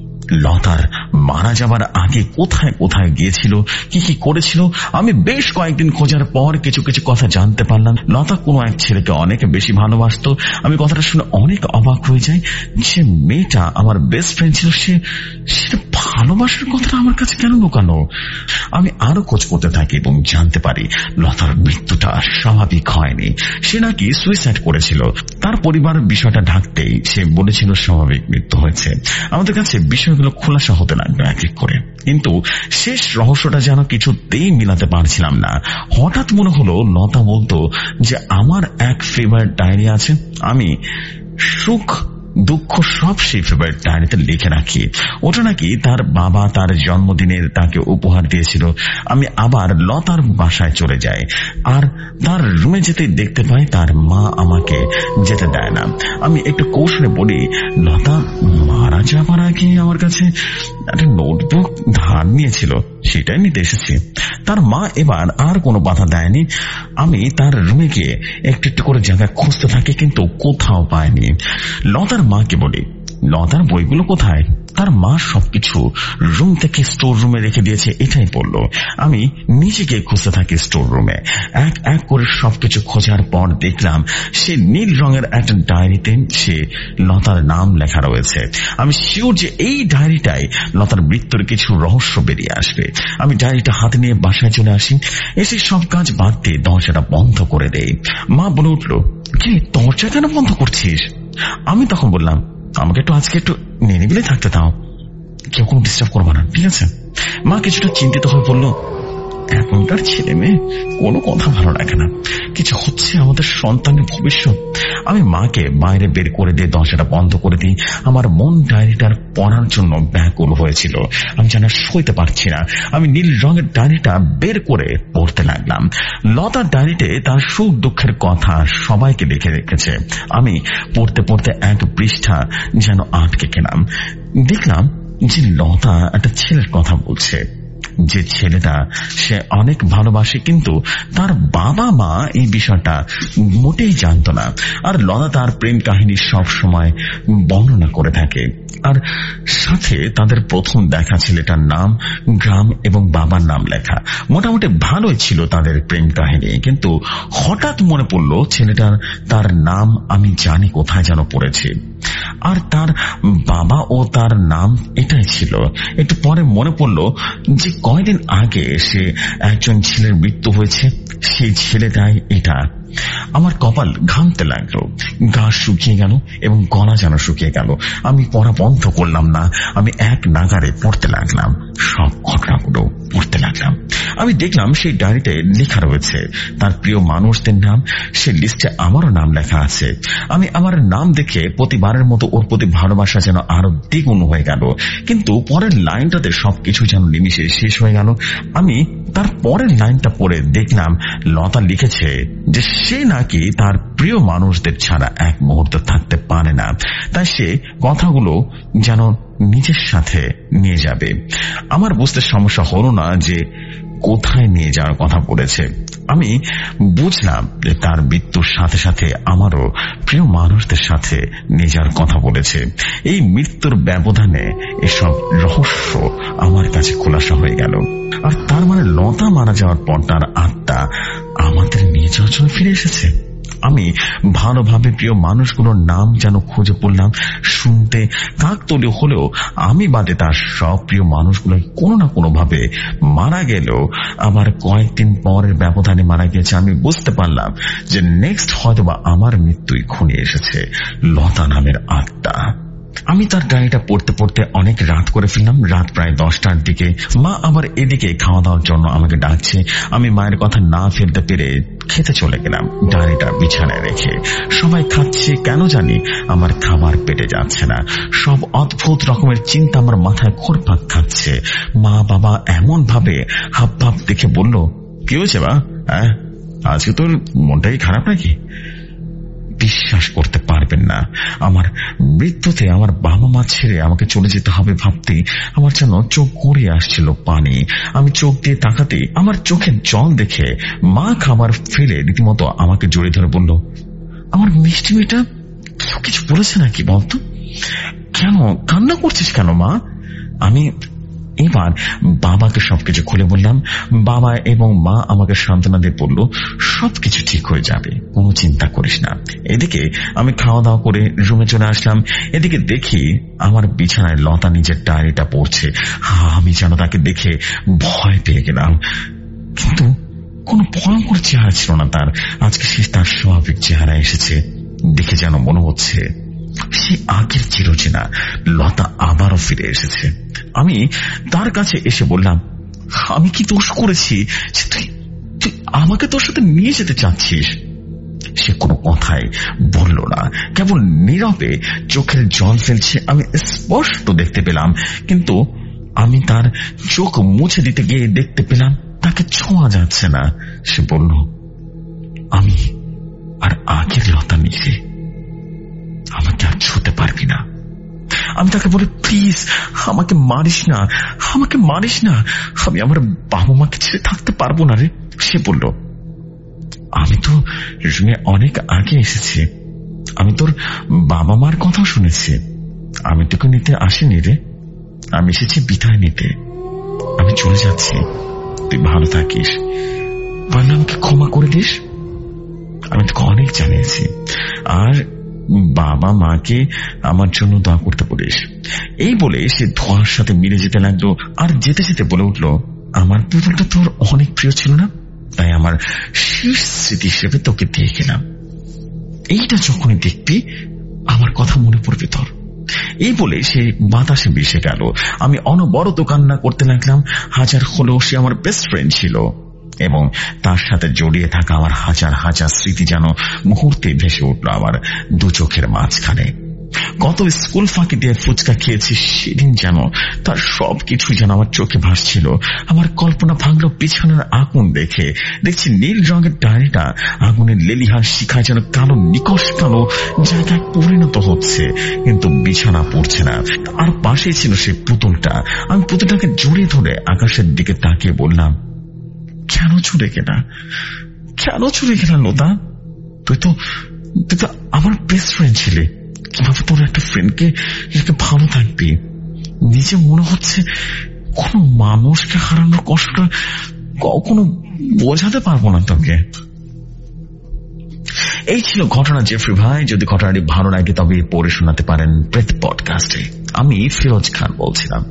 লতার মারা যাবার আগে কোথায় কোথায় গিয়েছিল, কি কি করেছিল। আমি বেশ কয়েকদিন খোঁজার পর কিছু কিছু কথা জানতে পারলাম। লতা কোনো এক ছেলেকে অনেক বেশি ভালোবাসত। আমি কথাটা শুনে অনেক অবাক হয়ে যাই। যে মেয়েটা আমার বেস্ট ফ্রেন্ড ছিল, সে সেটা ভালোবাসার কথাটা আমার কাছে কেন লুকানো? আমি আরো খোঁজ করতে থাকি এবং জানতে পারি লতার মৃত্যুটা স্বাভাবিক হয়নি। সে নাকি সুইসাইড করেছিল। তার পরিবার বিষয়টা ঢাকতেই সে বলেছিল স্বাভাবিক মৃত্যু হয়েছে। আমাদের কাছে বিষয়গুলো খোলাসা হতে লাগলো এক এক করে, কিন্তু শেষ রহস্যটা যেন কিছুতেই মিলাতে পারছিলাম না। হঠাৎ মনে হলো লতা বলতো যে আমার এক ফেভারিট ডায়েরি আছে, আমি সুখ দুঃখ সব সেই ফেভারিট ডায়েরিতে লিখে রাখি। ওটা নাকি তার বাবা তার জন্মদিনের তাকে উপহার দিয়েছিল। আমি আবার লতার বাসায় চলে যাই, আর তার রুমে যেতে দেখতে পাই তার মা আমাকে যেতে দেয় না। আমি একটু কৌশলে বলি, লতা মারা যাবার আগে আমার কাছে একটা নোটবুক ধার নিয়েছিল, সেটাই নিতে এসেছি। তার মা এবার আর কোনো বাধা দেয়নি। আমি তার রুমে গিয়ে একটু একটু করে জায়গা খুঁজতে থাকি, কিন্তু কোথাও পাইনি। লতার মাকে বলি, লতার বইগুলো কোথায়? তার মা সবকিছু রুম থেকে স্টোর রুমে রেখে দিয়েছে, এটাই বললো। আমি নিচে গিয়ে খুঁজতে থাকি স্টোর রুমে। এক এক করে সবকিছু খোঁজার পর দেখলাম সে নীল রঙের একটা ডায়েরিতে সে লতার নাম লেখা রয়েছে। আমি শিওর যে এই ডায়েরিটাই লতার মৃত্যুর কিছু রহস্য বেরিয়ে আসবে। আমি ডায়েরিটা হাতে নিয়ে বাসায় চলে আসি। এসে সব কাজ বাদ দিয়ে দরজাটা বন্ধ করে দেই। মা বলে উঠলো, কি দরজা কেন বন্ধ করছিস? আমি তখন বললাম, আমাকে একটু আজকে একটু নিরিবিলি থাকতে দাও, কেউ কোনো ডিস্টার্ব করবো না, ঠিক আছে? মা কিছুটা চিন্তিত হয়ে বলল, এখনকার ছেলে মেয়ে কোনো কথা ভালো রাখে না, কিছু হচ্ছে আমাদের সন্তানের ভবিষ্যৎ। আমি মাকে বাইরে বের করে দিয়ে দরজাটা বন্ধ করে দিই। আমার মন ডায়েরিটার পড়ার জন্য ব্যাকুল হয়েছিল। আমি যেন সইতে পারছি না। আমি নীল রঙের ডায়েরিটা বের করে পড়তে লাগলাম। লতার ডায়েরিতে তার সুখ দুঃখের কথা সবাইকে লিখে রেখেছে। আমি পড়তে পড়তে এক পৃষ্ঠা যেন আটকে গেলাম। দেখলাম যে লতা একটা ছেলের কথা বলছে, যে ছেলেটা সে অনেক ভালোবাসে, কিন্তু তার বাবা মা এই বিষয়টা মোটেই জানতো না। আর লতা তার প্রেম কাহিনী সব সময় বর্ণনা করে থাকে, আর সাথে তাদের প্রথম দেখা ছেলেটার নাম, গ্রাম এবং বাবার নাম লেখা। মোটামুটি ভালোই ছিল তাদের প্রেম কাহিনী, কিন্তু হঠাৎ মনে পড়লো ছেলেটার তার নাম আমি জানি কোথায় যেন পড়েছে, আর তার বাবা ও তার নাম এটাই ছিল। একটু পরে মনে পড়লো যে কয়দিন আগে সে একজন ছেলের মৃত্যু হয়েছে, সেই ছেলেটাই এটা। আমার কপাল ঘামতে লাগলো, গা শুকিয়ে গেল এবং গলা যেন শুকিয়ে গেল। আমি পড়া বন্ধ করলাম না। আমি এক নাগারে পড়তে লাগলাম, সব ঘটনাগুলো পড়তে লাগলাম। আমি দেখলাম সেই ডায়েরিতে লেখা রয়েছে তার প্রিয় মানুষদের নাম। সে লিস্টে আমারও নাম লেখা আছে। আমি আমার নাম দেখে প্রতিবারের মতো ওর প্রতি ভালোবাসা যেন আরো দ্বিগুণ হয়ে গেল, কিন্তু পরের লাইনটাতে সবকিছু যেন নিমিশে শেষ হয়ে গেল। আমি তার পরের লাইনটা পড়ে দেখলাম লতা লিখেছে যে সে নাকি তার প্রিয় মানুষদের ছাড়া এক মুহূর্ত থাকতে পারে না, তাই সে কথাগুলো যেন নিজের সাথে নিয়ে যাবে। আমার বুঝতে সমস্যা হলো না যে কোথায় নিয়ে যাওয়ার কথা বলেছে। আমি বুঝলাম যে তার মৃত্যুর সাথে সাথে আমারও প্রিয় মানুষদের সাথে নিয়ে যাওয়ার কথা বলেছে। এই মৃত্যুর ব্যবধানে এসব রহস্য আমার কাছে খোলাসা হয়ে গেল। আর তার মানে লতা মারা যাওয়ার পর তার আত্মা আমাদের নিয়ে যাওয়ার জন্য ফিরে এসেছে। আমি ভালোভাবে প্রিয় মানুষগুলোর নাম যেন খুঁজে পড়লাম। শুনতে কাকতালীয় হলেও আমি বাদে তার সব প্রিয় মানুষগুলো কোনো না কোনো ভাবে মারা গেলেও আবার কয়েকদিন পরের ব্যবধানে মারা গেছে। আমি বুঝতে পারলাম যে নেক্সট হয়তো বা আমার মৃত্যুই ঘনিয়ে এসেছে, লতা নামের আত্মা। আমি তার ডায়েরিটা পড়তে পড়তে অনেক রাত করে ফেললাম। রাত প্রায় দশটার দিকে মা আবার এদিকে খাওয়া দাওয়ার জন্য আমাকে ডাকছে। আমি মায়ের কথা না ফেলতে পেরে খেতে চলে গেলাম, ডায়েরিটা বিছানায় রেখে। সবাই খাচ্ছে, কেন জানি আমার খাবার পেটে যাচ্ছে না। সব অদ্ভুত রকমের চিন্তা আমার মাথায় ঘুরপাক খাচ্ছে। মা বাবা এমন ভাবে হাব ভাব দেখে বলল, কি হয়েছে বা? হ্যাঁ, আজকে তোর মনটাই খারাপ নাকি? বিশ্বাস করতে পারবেন না, আমার মৃত্যুতে আমার বাবা মা ছেড়ে আমাকে চলে যেতে হবে ভাবতে আমার যেন চোখ গড়িয়ে আসছিল পানি। আমি চোখ দিয়ে তাকাতে আমার চোখের জল দেখে মা খাবার ফেলে রীতিমতো আমাকে জড়িয়ে ধরে বলল, আমার মিষ্টি মেয়েটা কেউ কিছু বলেছে নাকি বলতো? কেন কান্না করছিস কেন মা? আমি এবার বাবাকে সবকিছু খুলে বললাম। বাবা এবং মা আমাকে সান্ত্বনা দিয়ে বলল, সবকিছু ঠিক হয়ে যাবে, কোনো চিন্তা করিস না। এদিকে আমি খাওয়া দাওয়া করে রুমে চলে আসলাম। এদিকে দেখি আমার বিছানায় লতা নিজের ডায়েরিটা পড়ছে। আমি যেন তাকে দেখে ভয় পেয়ে গেলাম, কিন্তু কোনো ভয়ঙ্কর চেহারা ছিল না তার। আজকে সে তার স্বাভাবিক চেহারা এসেছে। দেখে যেন মনে হচ্ছে সে আগের চিরচেনা লতা আবারও ফিরে এসেছে। আমি তার কাছে এসে বললাম, আমি কি দোষ করেছি যে তুই তুই আমাকে তোর সাথে নিয়ে যেতে চাচ্ছিস? সে কোনো কথাই বলল না, কেবল নীরবে চোখের জল ফেলছে আমি স্পষ্ট দেখতে পেলাম। কিন্তু আমি তার চোখ মুছে দিতে গিয়ে দেখতে পেলাম তাকে ছোঁয়া যাচ্ছে না। সে বলল, আমি আর আগের লতা নিচে, আমাকে আর ছুঁতে পারবি না। আমি তাকে বলি, প্লিজ আমাকে মারিস না, আমাকে মারিস না, আমি আমার বাবা মাকে ছেড়ে থাকতে পারবো না রে। সে বলল, আমি তো রুমে অনেক আগে এসেছি, আমি তোর বাবা মার কথাও শুনেছি, আমি তোকে নিতে আসিনি রে, আমি এসেছি বিদায় নিতে। আমি চলে যাচ্ছি, তুই ভালো থাকিস, পারলে আমাকে ক্ষমা করে দিস। আমি তোকে অনেক জানিয়েছি, আর বাবা মাকে আমার জন্য দোয়া করতে বলিস। এই বলে সে ধোঁয়ার সাথে মিলে যেতে লাগলো, আর যেতে যেতে বলে উঠল, আমার পুতুলটা তোর অনেক প্রিয় ছিল না, তাই আমার শেষ স্মৃতি হিসেবে তোকে দিয়ে গেলাম। এইটা যখনই দেখবি আমার কথা মনে পড়বে তোর। এই বলে সে বাতাসে ভেসে গেল। আমি অনবরত কান্না করতে লাগলাম। হাজার হলেও সে আমার বেস্ট ফ্রেন্ড ছিল, এবং তার সাথে জড়িয়ে থাকা আমার হাজার হাজার স্মৃতি যেন মুহূর্তে ভেসে উঠল আমার দু চোখের মাঝখানে। কত স্কুল ফাঁকি দিয়ে ফুচকা খেয়েছি সেদিন যেন তার সবকিছু যেন আমার চোখে ভাসছিল। আমার কল্পনা ভাঙল বিছানার আগুন দেখে। দেখছি নীল রঙের ডায়েরিটা আগুনের লেলিহান শিখায় যেন কালো নিকশ কালো জায়গায় পরিণত হচ্ছে, কিন্তু বিছানা পড়ছে না। আর পাশেই ছিল সেই পুতুলটা। আমি পুতুলটাকে জড়িয়ে ধরে আকাশের দিকে তাকিয়ে বললাম, কেন চলে গেলা, কেন চলে গেলা লতা? তুই তো তুই তো আমার বেস্ট ফ্রেন্ড ছিলে, কিভাবে তোর একটা ফ্রেন্ডকে ভালো থাকবি? নিজে মনে হচ্ছে কোন মানুষকে হারানোর কষ্টটা কখনো বোঝাতে পারবো না তোকে। এই ছিল ঘটনা জেফরি ভাই। যদি ঘটনাটি ভালো লাগে তবে পড়ে শোনাতে পারেন প্রেত পডকাস্টে। আমি ফিরোজ খান বলছিলাম।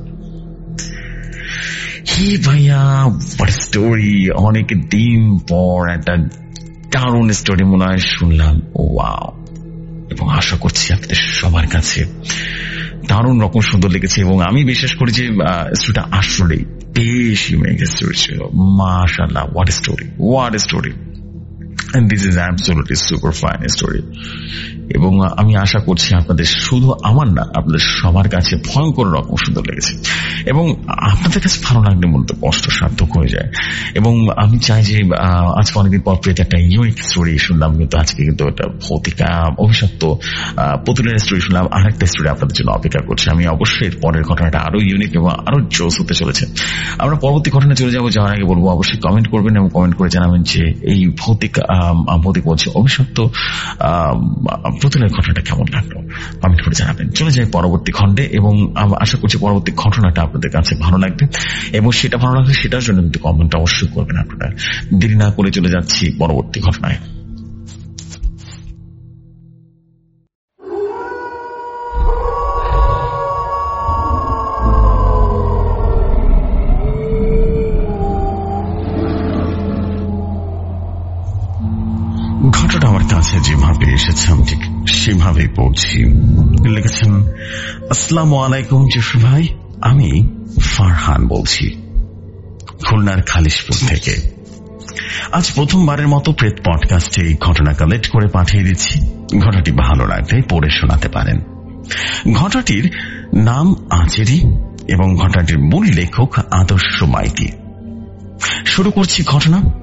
হি ভাইয়া, হোয়াট স্টোরি! অনেক দিন পর একটা দারুণ স্টোরি মনে হয় শুনলাম। ওয়াও! এবং আশা করছি আপনাদের সবার কাছে দারুণ রকম সুন্দর লেগেছে, এবং আমি বিশ্বাস করি যে স্টোরিটা আসলেই বেশ ইউনিক স্টোরি ছিল। মাশাআল্লাহ, what story, what story! And this is absolutely super fine story. এবং আমি আশা করছি আপনাদের শুধু আমার না, আপনাদের সবার কাছে ভয়ঙ্কর রকম সুন্দর লেগেছে, এবং আপনাদের কাছে ভালো লাগলে মূলত কষ্ট সার্থক হয়ে যায়। এবং আমি চাই যে আজকে অনেকদিন পর পেয়ে একটা ইউনিক স্টোরি শুনলাম, কিন্তু আজকে কিন্তু একটা ভৌতিকা অভিশপ্ত পুতুলের স্টোরি শুনলাম। আর একটা স্টোরি আপনাদের জন্য অপেক্ষা করছে। আমি অবশ্যই পরের ঘটনাটা আরো ইউনিক এবং আরো জোস হতে চলেছে। আমরা পরবর্তী ঘটনা চলে যাবো। যাওয়ার আগে বলবো অবশ্যই কমেন্ট করবেন, এবং কমেন্ট করে জানাবেন যে এই ভৌতিক ভৌতিক বলছে অভিশপ্ত পুতুলের ঘটনাটা কেমন লাগলো। কমেন্ট করে জানাবেন। চলে যাই পরবর্তী খণ্ডে, এবং আশা করছি পরবর্তী ঘটনাটা আপনাদের কাছে ভালো লাগবে, এবং সেটা ভালো লাগবে সেটার জন্য কিন্তু কমেন্ট অবশ্যই করবেন আপনারা। দেরি না করে চলে যাচ্ছি পরবর্তী ঘটনায়। ঘটনাটা আমার কাছে যেভাবে এসেছে আমি ঠিক সেভাবেই পড়ছি। লিখেছেন, আসসালামু আলাইকুম জেফরি ভাই, আমি ফারহান বলছি খুলনার খালিশপুর থেকে। আজ প্রথমবারের মতো প্রেত পডকাস্টে এই ঘটনা কালেক্ট করে পাঠিয়ে দিচ্ছি। ঘটনাটি ভালো লাগলে পড়ে শোনাতে পারেন। ঘটনাটির নাম আজেরি, এবং ঘটনাটির মূল লেখক আদর্শ মাইতি। শুরু করছি ঘটনা।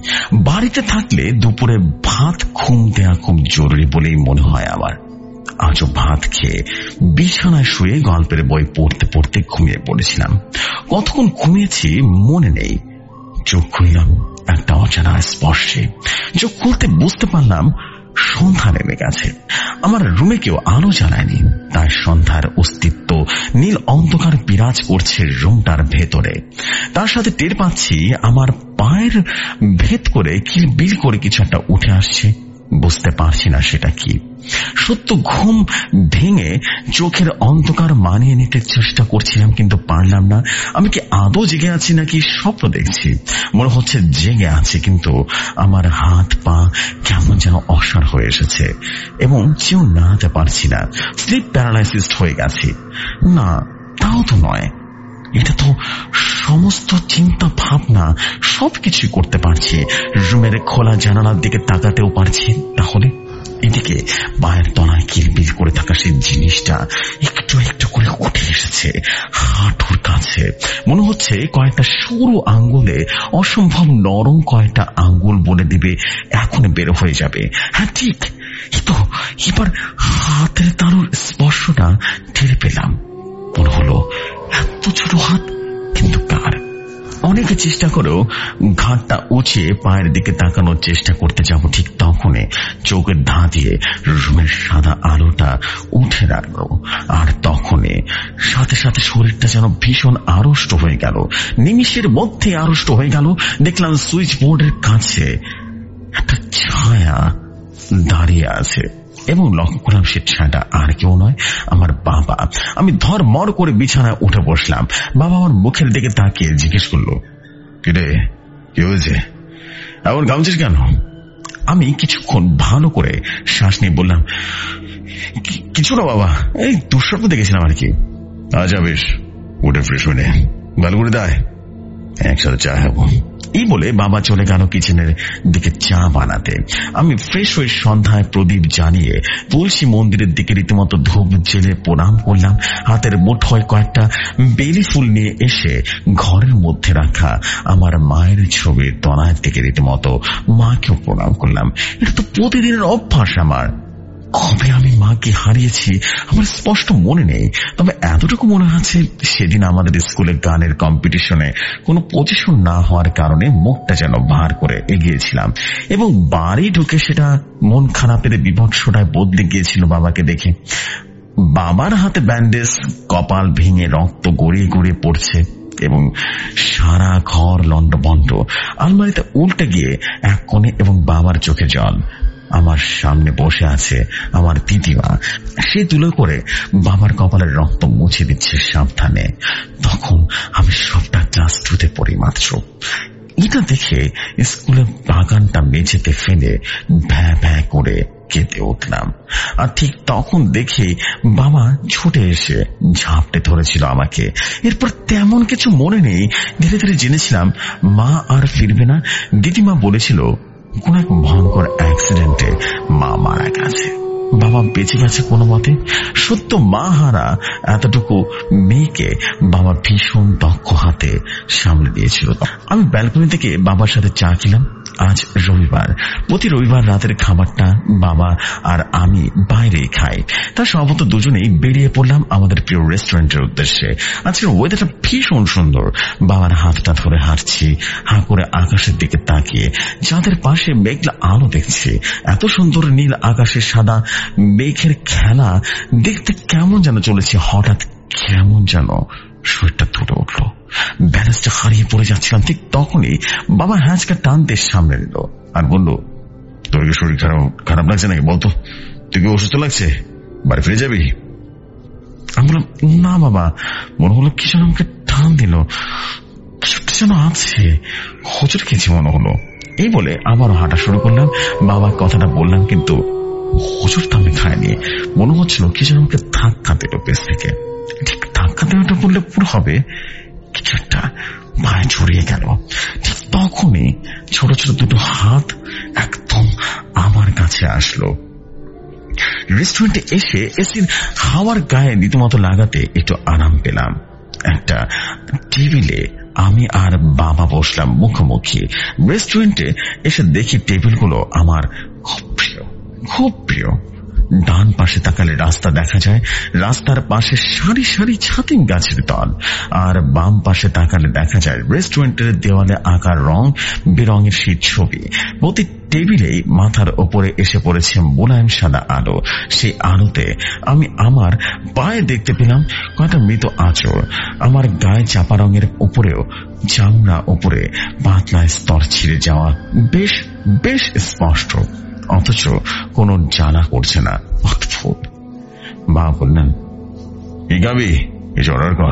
বাড়িতে থাকলে দুপুরে ভাত ঘুম দেয়া খুব জরুরি বলেই মনে হয় আমার। আজও ভাত খেয়ে বিছানায় শুয়ে গল্পের বই পড়তে পড়তে ঘুমিয়ে পড়েছিলাম। কতক্ষণ ঘুমিয়েছি মনে নেই। চোখ খুললাম একটা অজানা স্পর্শে। চোখ খুলতে বুঝতে পারলাম সন্ধ্যা নেমে গেছে। আমার রুমে কেউ আলো জ্বালায়নি, তাই সন্ধ্যার অস্তিত্ব নীল অন্ধকার বিরাজ করছে রুমটার ভেতরে। তার সাথে টের পাচ্ছি আমার পায়ের ভেদ করে কিলবিল করে কিছু একটা উঠে আসছে। বুঝতে পারছি না সেটা কি। সত্য ঘুম ভেঙে চোখের অন্ধকার মানিয়ে নিতে চেষ্টা করছিলাম, কিন্তু পারলাম না। আমি কি আদৌ জেগে আছি নাকি স্বপ্ন দেখছি? মনে হচ্ছে জেগে আছি, কিন্তু আমার হাত পা কেমন যেন অসাড় হয়ে এসেছে এবং কেউ নাড়াতে পারছি না। স্লিপ প্যারালাইসিস হয়ে গেছি। না, তাও তো নয়। এটা তো সমস্ত চিন্তা ভাবনা সবকিছু করতে পারছি, রুমের খোলা জানালার দিকে তাকাতেও পারছি। তাহলে এদিকে পায়ের তলায় কিলবিল করে থাকা সেই জিনিসটা একটু একটু করে উঠে এসেছে হাঁটুর কাছে। মনে হচ্ছে কয়েকটা সরু আঙ্গুলে অসম্ভব নরম কয়েকটা আঙ্গুল বলে দিবে এখন বের হয়ে যাবে। হ্যাঁ ঠিক, তো এবার হাতের তালুর স্পর্শটা টের পেলাম। মনে হলো এত ছোট হাত, কিন্তু কার? অনেকে চেষ্টা করেও ঘাটটা উঁচিয়ে পায়ের দিকে তাকানোর চেষ্টা করতে যাব, ঠিক তখনই চোখের ধা দিয়ে রুমের সাদা আলোটা উঠে রাখলো। আর তখনই সাথে সাথে শরীরটা যেন ভীষণ আড়ষ্ট হয়ে গেল। নিমিষের মধ্যে আড়ষ্ট হয়ে গেল। দেখলাম সুইচ বোর্ডের কাছে একটা ছায়া দাঁড়িয়ে আছে এবং লক্ষ্য করলাম সে ছায়াটা আর কেউ নয়, আমার বাবা। আমি ধরমর করে বিছানায় উঠে বসলাম। বাবা আমার মুখের দিকে তাকিয়ে জিজ্ঞেস করলো, কিরে কি হয়েছে, এমন গামছিস কেন? আমি কিছুক্ষণ ভালো করে শ্বাস নিয়ে বললাম, কিছু না বাবা, এই দুঃস্বপ্ন দেখেছিলাম আর কি। আচ্ছা বেশ, উঠে ফ্রেশ হয়ে ভালো করে দেয়, একসাথে চা খাবো। এই বলে বাবা চলে গেল কিচেনের দিকে চা বানাতে। আমি ফ্রেশ হয়ে সন্ধ্যায় প্রদীপ জ্বালিয়ে তুলসী মন্দিরের দিকে রীতিমতো ধূপ জেলে প্রণাম করলাম। হাতের মুঠোয় কয়েকটা বেলি ফুল নিয়ে এসে ঘরের মধ্যে রাখা আমার মায়ের ছবির তলায় থেকে রীতিমতো মাকেও প্রণাম করলাম। এটা তো প্রতিদিনের অভ্যাস আমার। কবে আমি মাকে হারিয়েছি আমার স্পষ্ট মনে নেই, তবে এতটুকু মনে আছে সেদিন আমাদের স্কুলে গানের কম্পিটিশনে কোনো পজিশন না হওয়ার কারণে মুখটা যেন ভার করে এগিয়েছিলাম এবং বাড়ি ঢুকে সেটা মন খারাপের বিভৎসটায় বদলে গিয়েছিল বাবাকে দেখে। বাবার হাতে ব্যান্ডেজ, কপাল ভেঙে রক্ত গড়িয়ে গড়িয়ে পড়ছে এবং সারা ঘর লন্ডভন্ড। আলমারিতে উল্টে গিয়ে এক কোণে এবং বাবার চোখে জল। আমার সামনে বসে আছে আমার দিদিমা, সে তুলে করে বাবার কপালের রক্ত মুছে দিচ্ছে সাবধানে। তখন আমি সবটা জাস্ট ধুতে পড়ি মাত্র। এটা দেখে স্কুলের বাগানটা মেঝেতে ফেলে ভ্যা ভ্যা করে কেঁদে উঠলাম। আর ঠিক তখন দেখে বাবা ছুটে এসে ঝাপটে ধরেছিল আমাকে। এরপর তেমন কিছু মনে নেই। ধীরে ধীরে জেনেছিলাম মা আর ফিরবে না। দিদিমা বলেছিল কোন এক ভয়ঙ্কর অ্যাক্সিডেন্টে মা মারা গেছে, বাবা বেঁচে গেছে কোনো মতে। সত্য মা হারা এতটুকু মেয়েকে বাবা ভীষণ দক্ষ হাতে সামলে দিয়েছিল। আমি ব্যালকনি থেকে বাবার সাথে চা খেলাম। আজ রবিবার, প্রতি রবিবার রাতের খাবারটা বাবা আর আমি বাইরে খাই। তার সম্ভবত দুজনেই বেরিয়ে পড়লাম আমাদের প্রিয় রেস্টুরেন্টের উদ্দেশ্যে। আজকের ওয়েদারটা ভীষণ সুন্দর। বাবার হাতটা ধরে হাঁটছি, হা করে আকাশের দিকে তাকিয়ে চাঁদের পাশে মেঘলা আলো দেখছি। এত সুন্দর নীল আকাশের সাদা মেঘের খেলা দেখতে কেমন যেন চলেছে। হঠাৎ কেমন যেন শরীরটা ধরে উঠল, ব্যালেন্সটা হারিয়ে পড়ে যাচ্ছিলাম। ঠিক তখনই বাবা হ্যাঁচকা টানতে সামনে নিল আর বলল, তোর কি শরীর খারাপ খারাপ লাগছে নাকি বলতো? তুই কি অসুস্থ লাগছে? বাড়ি ফিরে যাবি? আমি বললাম, না বাবা। মনে হলো কি যেন আমাকে টান দিল, কিছু যেন আছে, হোঁচট খেয়েছি মনে হলো। এই বলে আবারও হাঁটা শুরু করলাম। বাবা কথাটা বললাম, কিন্তু হোঁচট আমি খাইনি। মনে হচ্ছিল কি যেন আমাকে ধাক্কা দিল পেছ থেকে। ঠিক ধাক্কা দেওয়াটা বললে পুরো হবে, কিছু একটা পায়ে ছড়িয়ে গেল। ঠিক তখনই ছোট ছোট দুটো হাত একদম আমার কাছে আসলো। রেস্টুরেন্টে এসে এসির হাওয়ার গায়ে রীতিমতো লাগাতে একটু আরাম পেলাম। একটা টেবিলে আমি আর বাবা বসলাম মুখোমুখি। রেস্টুরেন্টে এসে দেখি টেবিলগুলো আমার খুব প্রিয়, খুব প্রিয়। ডান পাশে তাকালে রাস্তা দেখা যায়, রাস্তার পাশে সারি সারি ছাতিম গাছের দল। আর বাম পাশে তাকালে দেখা যায় রেস্টুরেন্টের দেওয়ালে আঁকা রং বেরঙের সেই ছবি। প্রতি টেবিলেই মাথার ওপরে এসে পড়েছে মোলায়েম সাদা আলো। সেই আলোতে আমি আমার পায়ে দেখতে পেলাম কয়েকটা মৃত আঁচড়। আমার গায়ে চাপা রঙের উপরেও চামড়া উপরে পাতলা স্তর ছিঁড়ে যাওয়া বেশ বেশ স্পষ্ট, অথচ কোন জ্বালা করছে না। অদ্ভুত। মা বললেন, এই গাবি এই অর্ডার কর।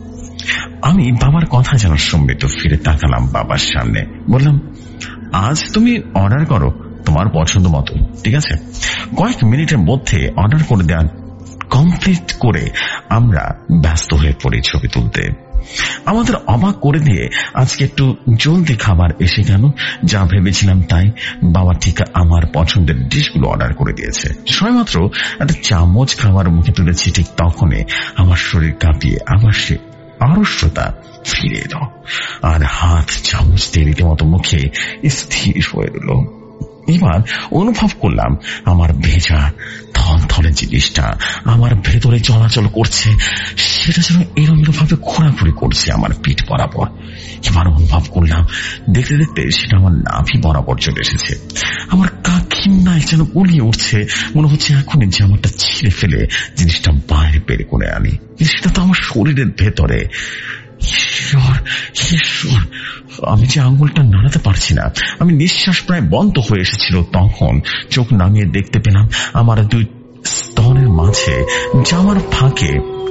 আমি বাবার কথা যেন সম্মিত ফিরে তাকালাম বাবার সামনে। বললাম, আজ তুমি অর্ডার করো তোমার পছন্দ মতো, ঠিক আছে? কয়েক মিনিটের মধ্যে অর্ডার করে দেওয়া কমপ্লিট করে আমরা ব্যস্ত হয়ে পড়ি ছবি তুলতে। আমাদের অবাক করে দিয়ে আজকে একটু জলদি খাবার এসে গেল। যা ভেবেছিলাম তাই, বাবা ঠিক আমার পছন্দের ডিশগুলো অর্ডার করে দিয়েছে। সবেমাত্র একটা চামচ খাবার মুখে তুলেছি, ঠিক তখনই আমার শরীর কাঁপিয়ে আবার সে আড়ষ্টতা ফিরে এলো, আর হাত চামচ দিয়ে রীতিমতো মুখে স্থির হয়ে রইল। এবার অনুভব করলাম আমার ভেজা থলথলে জিনিসটা আমার ভেতরে চলাচল করছে, সেটা যেন এরকম ভাবে ঘোরাঘুরি করছে আমার পিঠ বরাবর। এবার অনুভব করলাম দেখতে দেখতে সেটা আমার নাভি বরাবর চলে এসেছে। আমার কাকিমনায় যেন উলিয়ে উঠছে, মনে হচ্ছে এখনই জামাটা ছিঁড়ে ফেলে জিনিসটা বাইরে বের করে আনি। সেটা তো আমার শরীরের ভেতরে। ঈশ্বর, ঈশ্বর, আমি যে আঙ্গুলটা নাড়াতে পারছি না। আমি নিঃশ্বাস প্রায় বন্ধ হয়ে এসেছিল। তখন চোখ নামিয়ে দেখতে পেলাম আমার দুই স্তনের মাঝে জামার ফাঁকে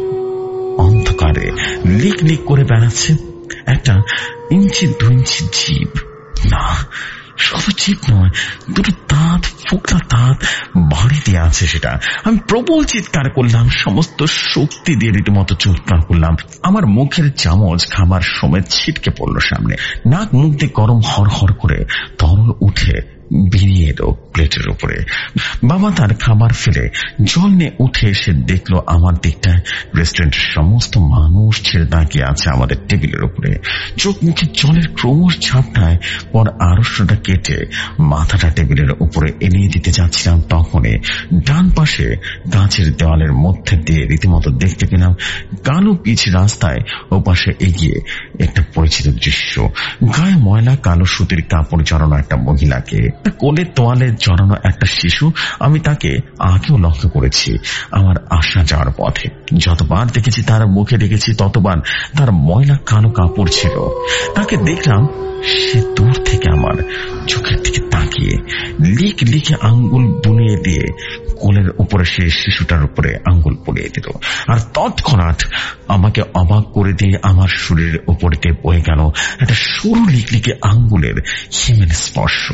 অন্ধকারে লিক লিক করে বেড়াচ্ছে একটা ইঞ্চি দু ইঞ্চি জীব। না, শুধু জীব নয়, দুটো দাঁত, ফোকলা দাঁত বাড়ি দিয়ে আছে সেটা। আমি প্রবল চিৎকার করলাম, সমস্ত শক্তি দিয়ে রীতিমতো চিৎকার করলাম। আমার মুখের চামচ খাবার সময় ছিটকে পড়লো সামনে। নাক মুখ দিয়ে গরম হর হর করে তরল উঠে বেরিয়ে এলো প্লেটের উপরে। বাবা তার খাবার ফেলে জল নিয়ে উঠে এসে দেখলো আমার দিকটায় রেস্টুরেন্টের সমস্ত মানুষ ছেড়ে দাঁড়িয়ে আছে আমাদের টেবিলের উপরে। চোখ মুখে জলের ক্রমশ ঝাপটায় পর আড়ষ্টটা কেটে মাথাটা টেবিলের উপরে এলিয়ে দিতে যাচ্ছিলাম, তখনই ডান পাশে গাছের দেওয়ালের মধ্যে দিয়ে রীতিমতো দেখতে পেলাম কালো পিচ রাস্তায় ও পাশে এগিয়ে একটা পরিচিত দৃশ্য। গায়ে ময়লা কালো সুতির কাপড় জড়ানো একটা মহিলাকে, কোলে তোয়ালে জড়ানো একটা শিশু। আমি তাকে আগেও লক্ষ্য করেছি আমার আসা যাওয়ার পথে। যতবার দেখেছি তার মুখে দেখেছি ততবার তার ময়লা কালো কাপড় ছিল। তাকে দেখলাম সে দূর থেকে আমার চোখের দিকে তাকিয়ে লিক লিখে আঙ্গুল বুনিয়ে দিয়ে কোলের উপরে সে শিশুটার উপরে আঙ্গুল বুলিয়ে দিল। আর তৎক্ষণাৎ আমাকে অবাক করে দিয়ে আমার শরীরের উপরে বয়ে গেল একটা সরু লিক লিখে আঙ্গুলের হিমেল স্পর্শ।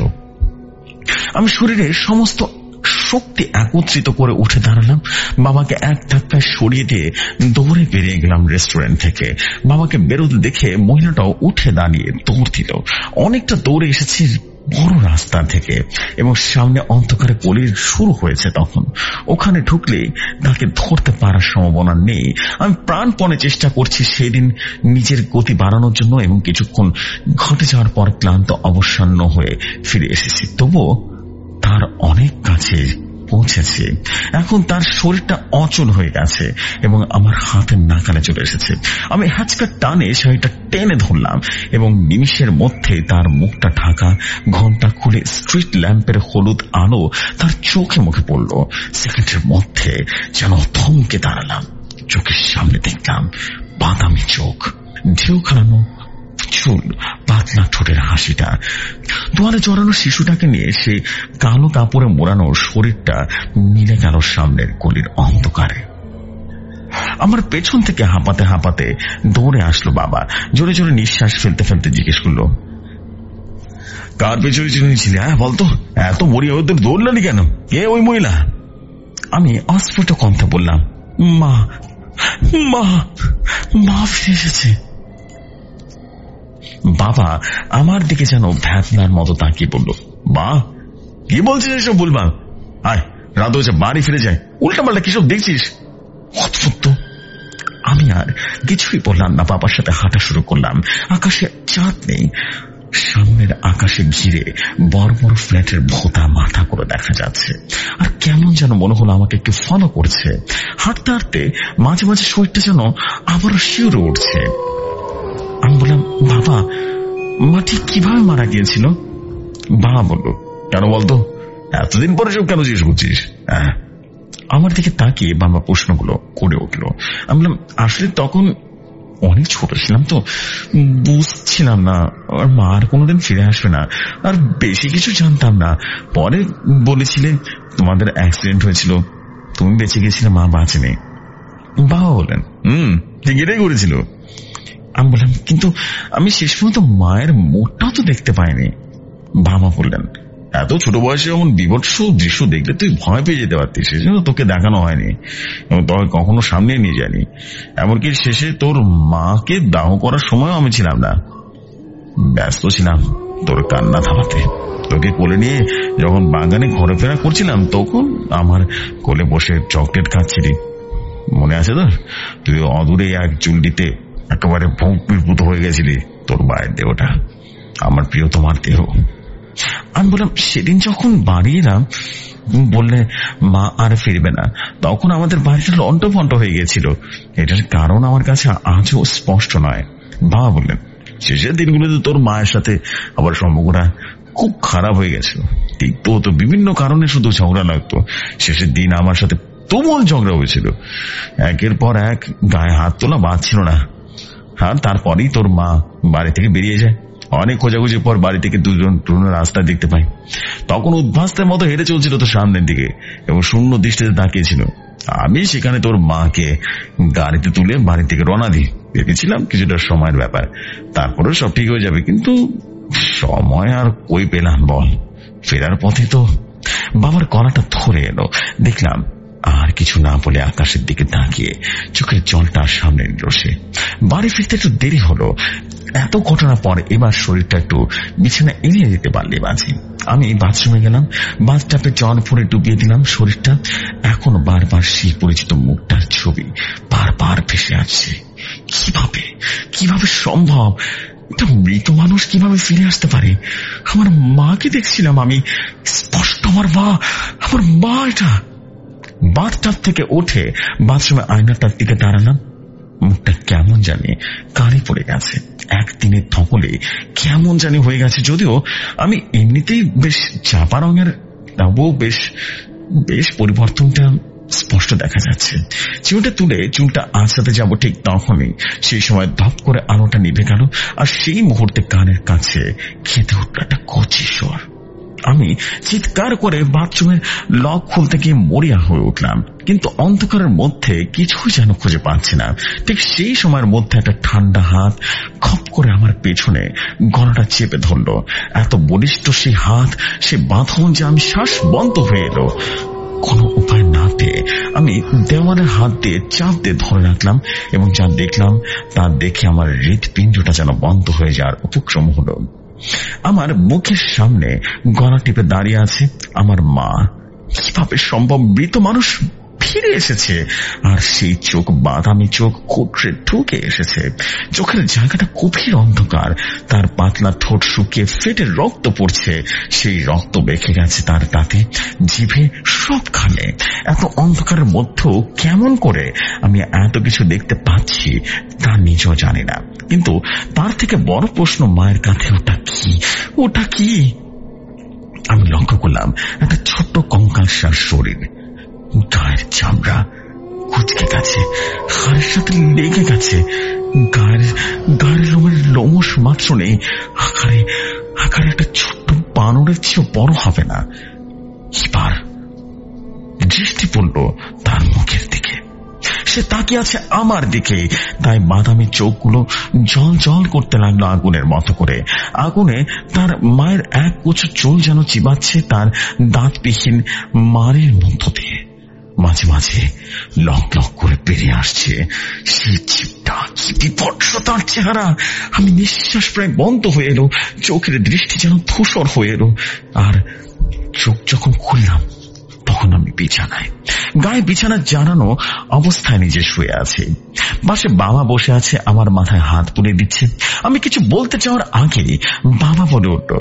আমি শরীরের সমস্ত শক্তি একত্রিত করে উঠে দাঁড়ালাম। বাবাকে এক ধাক্কায় সরিয়ে দিয়ে দৌড়ে বেরিয়ে গেলাম রেস্টুরেন্ট থেকে। বাবাকে বেরোতে দেখে মহিলাটাও উঠে দাঁড়িয়ে দৌড় দিল। অনেকটা দৌড়ে এসেছি বড় রাস্তা থেকে এবং সামনে অন্ধকারে গলির শুরু হয়েছে। তখন ওখানে ঢুকলে তাকে ধরতে পারার সম্ভাবনা নেই। আমি প্রাণপণে চেষ্টা করছি সেদিন নিজের গতি বাড়ানোর জন্য এবং কিছুক্ষণ ঘটে যাওয়ার পর ক্লান্ত অবসন্ন হয়ে ফিরে এসেছি। তবুও তার অনেক কাছে পৌঁছেছে। এখন তার শরীরটা অচল হয়ে গেছে এবং আমার হাতের নাগালে চলে এসেছে। আমি হ্যাচকা টানে শাড়িটা টেনে ধরলাম এবং নিমিষের মধ্যে তার মুখটা ঢাকা ঘন্টা খুলে স্ট্রিট ল্যাম্পের হলুদ আলো তার চোখে মুখে পড়ল। সেকেন্ডের মধ্যে যেন থমকে দাঁড়ালাম। চোখের সামনে দেখলাম বাদামি চোখ, ঢেউ খালানো চুল, পাতলা ঠোঁটের হাসিটা। তোয়ালে জড়ানো শিশুটাকে নিয়ে সে কালো কাপড়ে মোড়ানো শরীরটা মিলে গেল সামনের গলির অন্ধকারে। আমার পেছন থেকে হাঁপাতে হাঁপাতে দৌড়ে আসলো বাবা। জোরে জোরে নিঃশ্বাস ফেলতে ফেলতে জিজ্ঞেস করলো, কার পেছনে চিনেছিলে? হ্যাঁ বলতো, এত মরিয়া ওদের দৌড়লানি কেন? কে ওই মহিলা? আমি অস্ফুট কণ্ঠে বললাম, মা মা মা ফিরে এসেছে। বাবা আমার দিকে যেন ভ্যাতনার মতো তাকিয়ে বলল, মা কি বলছিস এসব? বলবা আয়, রাত হয়েছে, বাড়ি ফিরে যায়। উল্টা পাল্টা কিসব দেখছিস? অদ্ভুত। আমি আর কিছুই বললাম না, বাবার সাথে হাঁটা শুরু করলাম। আকাশে চাঁদ নেই, সামনের আকাশে ঘিরে বড় বড় ফ্ল্যাটের ভোঁতা মাথা করে দেখা যাচ্ছে। আর কেমন যেন মনে হলো আমাকে একটু ফলো করছে। হাঁটতে হাঁটতে মাঝে মাঝে শরীরটা যেন আবারও শিউরে উঠছে। আমি বললাম, বাবা, মা ঠিক কিভাবে মারা গিয়েছিল? বাবা বলল, কেন বলতো, এতদিন পরে সব কেন জিজ্ঞেস করছিস? হ্যাঁ। আমার দিকে তাকিয়ে বাবা প্রশ্নগুলো করে উঠলো। আমি বললাম, আসলে তখন অনেক ছোট ছিলাম তো, বুঝছিলাম না আর মা আর কোনোদিন ফিরে আসবে না, আর বেশি কিছু জানতাম না। পরে বলেছিলে তোমাদের অ্যাক্সিডেন্ট হয়েছিল, তুমি বেঁচে গেছিলে, মা বাঁচেনি। বাবা বললেন, হুম ঠিক এটাই করেছিল। আমি বললাম, কিন্তু আমি শেষ পর্যন্ত মায়ের মুখটাও তো দেখতে পাইনি। বাবা বললেন, এত ছোট বয়সে এমন বিভৎস দৃশ্য দেখলে তুই ভয় পেয়ে যেতে পারতিস, সেজন্য তোকে দেখানো হয়নি এবং তোকে কখনো সামনে নিয়ে যায়নি। এমনকি শেষে তোর মাকে দাহ করার সময় আমি ছিলাম না, ব্যস্ত ছিলাম তোর কান্না থামাতে। তোকে কোলে নিয়ে যখন বাগানে ঘোরাফেরা করছিলাম তখন আমার কোলে বসে চকলেট খাচ্ছিলি, মনে আছে তোর? তুই অদূরে এক চুল্লিতে একেবারে ভূত হয়ে গেছিলি। তোর মায়ের দেহটা আমার প্রিয় তোমার দেহ। আমি বললাম, সেদিন যখন বাড়ি এলাম বললে মা আর ফিরবে না, তখন আমাদের বাড়িটা লন্ড ফন্ড হয়ে গেছিল। এটার কারণ আমার কাছে আজও স্পষ্ট নয়। বাবা বললেন, শেষের দিনগুলোতে তোর মায়ের সাথে আবার সম্পর্কটা খুব খারাপ হয়ে গেছিল। ঠিক তো তো বিভিন্ন কারণে শুধু ঝগড়া লাগতো। শেষের দিন আমার সাথে তুমুল ঝগড়া হয়েছিল, একের পর এক গায়ে হাত তোলা বাদ ছিল না। আর তারপরেই তোর মা বাড়ি থেকে বেরিয়ে যায়। অনেক খোঁজাখুঁজির পর বাড়ি থেকে দুজন রাস্তা দেখতে পাই, তখন উদ্ভাসের মতো হেঁটে চলছিল তোর সামনের দিকে এবং শূন্য দৃষ্টিতে তাকিয়েছিল। আমি সেখানে তোর মাকে গাড়িতে তুলে বাড়ি থেকে রওনা দিই। ভেবেছিলাম কিছুটা সময়ের ব্যাপার, তারপরেও সব ঠিক হয়ে যাবে, কিন্তু সময় আর কই পেলাম বল। ফেরার পথে তো বাবার গলাটা ধরে এলো। দেখলাম আর কিছু না বলে আকাশের দিকে তাকিয়ে চোখের জলটা সামনে নিল সে। বাড়ি ফিরতে একটু দেরি হলো। এত ঘটনার পর এবার শরীরটা একটু বিছানা এড়িয়ে দিতে পারলে বাঁচি। আমি বাথরুমে গেলাম, বাথটাপে জল ভরে ডুবিয়ে দিলাম শরীরটা। এখন বারবার সেই পরিচিত মুখটার ছবি বারবার ভেসে আসছে। কিভাবে কিভাবে সম্ভব? এটা মৃত মানুষ কিভাবে ফিরে আসতে পারে? আমার মাকে দেখছিলাম আমি স্পষ্ট, আমার মা, আমার মা। এটা বাথটাব থেকে উঠে বাথরুমে আয়নাটার দিকে দাঁড়ালাম। মুখটা কেমন জানি কালি পড়ে গেছে, একদিনের ধকলে কেমন জানি হয়ে গেছে। যদিও আমি এমনিতেই বেশ চাপা রঙের, তবুও বেশ বেশ পরিবর্তনটা স্পষ্ট দেখা যাচ্ছে। চিমটা তুলে চুলটা আঁচড়াতে যাব ঠিক তখনই সেই সময় ধপ করে আলোটা নিভে গেল, আর সেই মুহূর্তে কানের কাছে খেতে উঠল একটা কচি স্বর। আমি চিৎকার করে বাথরুমের লক খুলতে গিয়ে মরিয়া হয়ে উঠলাম, কিন্তু অন্ধকারের মধ্যে কিছুই যেন খুঁজে পাচ্ছি না। ঠিক সেই সময়ের মধ্যে একটা ঠান্ডা হাত খপ করে আমার পেছনে গলাটা চেপে ধরল। এত বলিষ্ঠ সেই হাত, সে বাঁধন যে আমি শ্বাস বন্ধ হয়ে এলো। কোনো উপায় না পেয়ে আমি দেওয়ালের হাত দিয়ে চাপ দিয়ে ধরে রাখলাম এবং যা দেখলাম তা দেখে আমার হৃৎপিণ্ডটা যেন বন্ধ হয়ে যাওয়ার উপক্রম হলো। আমার মুখের সামনে গলা টিপে দাঁড়িয়ে আছে আমার মা। কিভাবে সম্ভব? মৃত মানুষ ফিরে এসেছে, আর সেই চোখ বাদামি চোখ কোটরে ঢুকে এসেছে। চোখের জায়গাটা গভীর অন্ধকার, তার পাতলা ঠোঁট শুকিয়ে ফেটে রক্ত পড়ছে। সেই রক্ত বেঁকে গেছে তার দাঁতে, জিভে, সবখানে। এত অন্ধকারের মধ্যেও কেমন করে আমি এত কিছু দেখতে পাচ্ছি তা নিজেও জানি না। কিন্তু তার থেকে বড় প্রশ্ন মায়ের কাছে, ওটা কি? ওটা কি? আমি লক্ষ্য করলাম একটা ছোট্ট কঙ্কালসার শরীর, গায়ের চামড়া কুচকে গেছে, হাড়ের সাথে লেগে গেছে, গায়ের গায়ের লোমের লোমশ মাত্র নেই। আকারে আকারে একটা ছোট্ট বানরের চেয়েও বড় হবে না। এবার দৃষ্টি পড়ল তার মুখের দিকে। সে তাকিয়ে আছে আমার দিকে, তাই বাদামি চোখগুলো জল জল করতে লাগলো আগুনের মতো করে। আগুনে তার মায়ের এক কুচো চুল যেন চিবাচ্ছে তার দাঁতবিহীন মারের মধ্য দিয়ে। মাঝে মাঝে লক লক করে বেরিয়ে আসছে সেই চিপটা। কি বিভৎস তার চেহারা! আমি নিঃশ্বাস প্রায় বন্ধ হয়ে এলো, চোখের দৃষ্টি যেন ধূসর হয়ে এলো। আর চোখ যখন খুললাম তখন আমি বিছানায়, গায়ে বিছানা জানানো অবস্থায় নিজে শুয়ে আছি। পাশে বাবা বসে আছে, আমার মাথায় হাত পুড়ে দিচ্ছে। আমি কিছু বলতে চাওয়ার আগে বাবা বলে উঠল,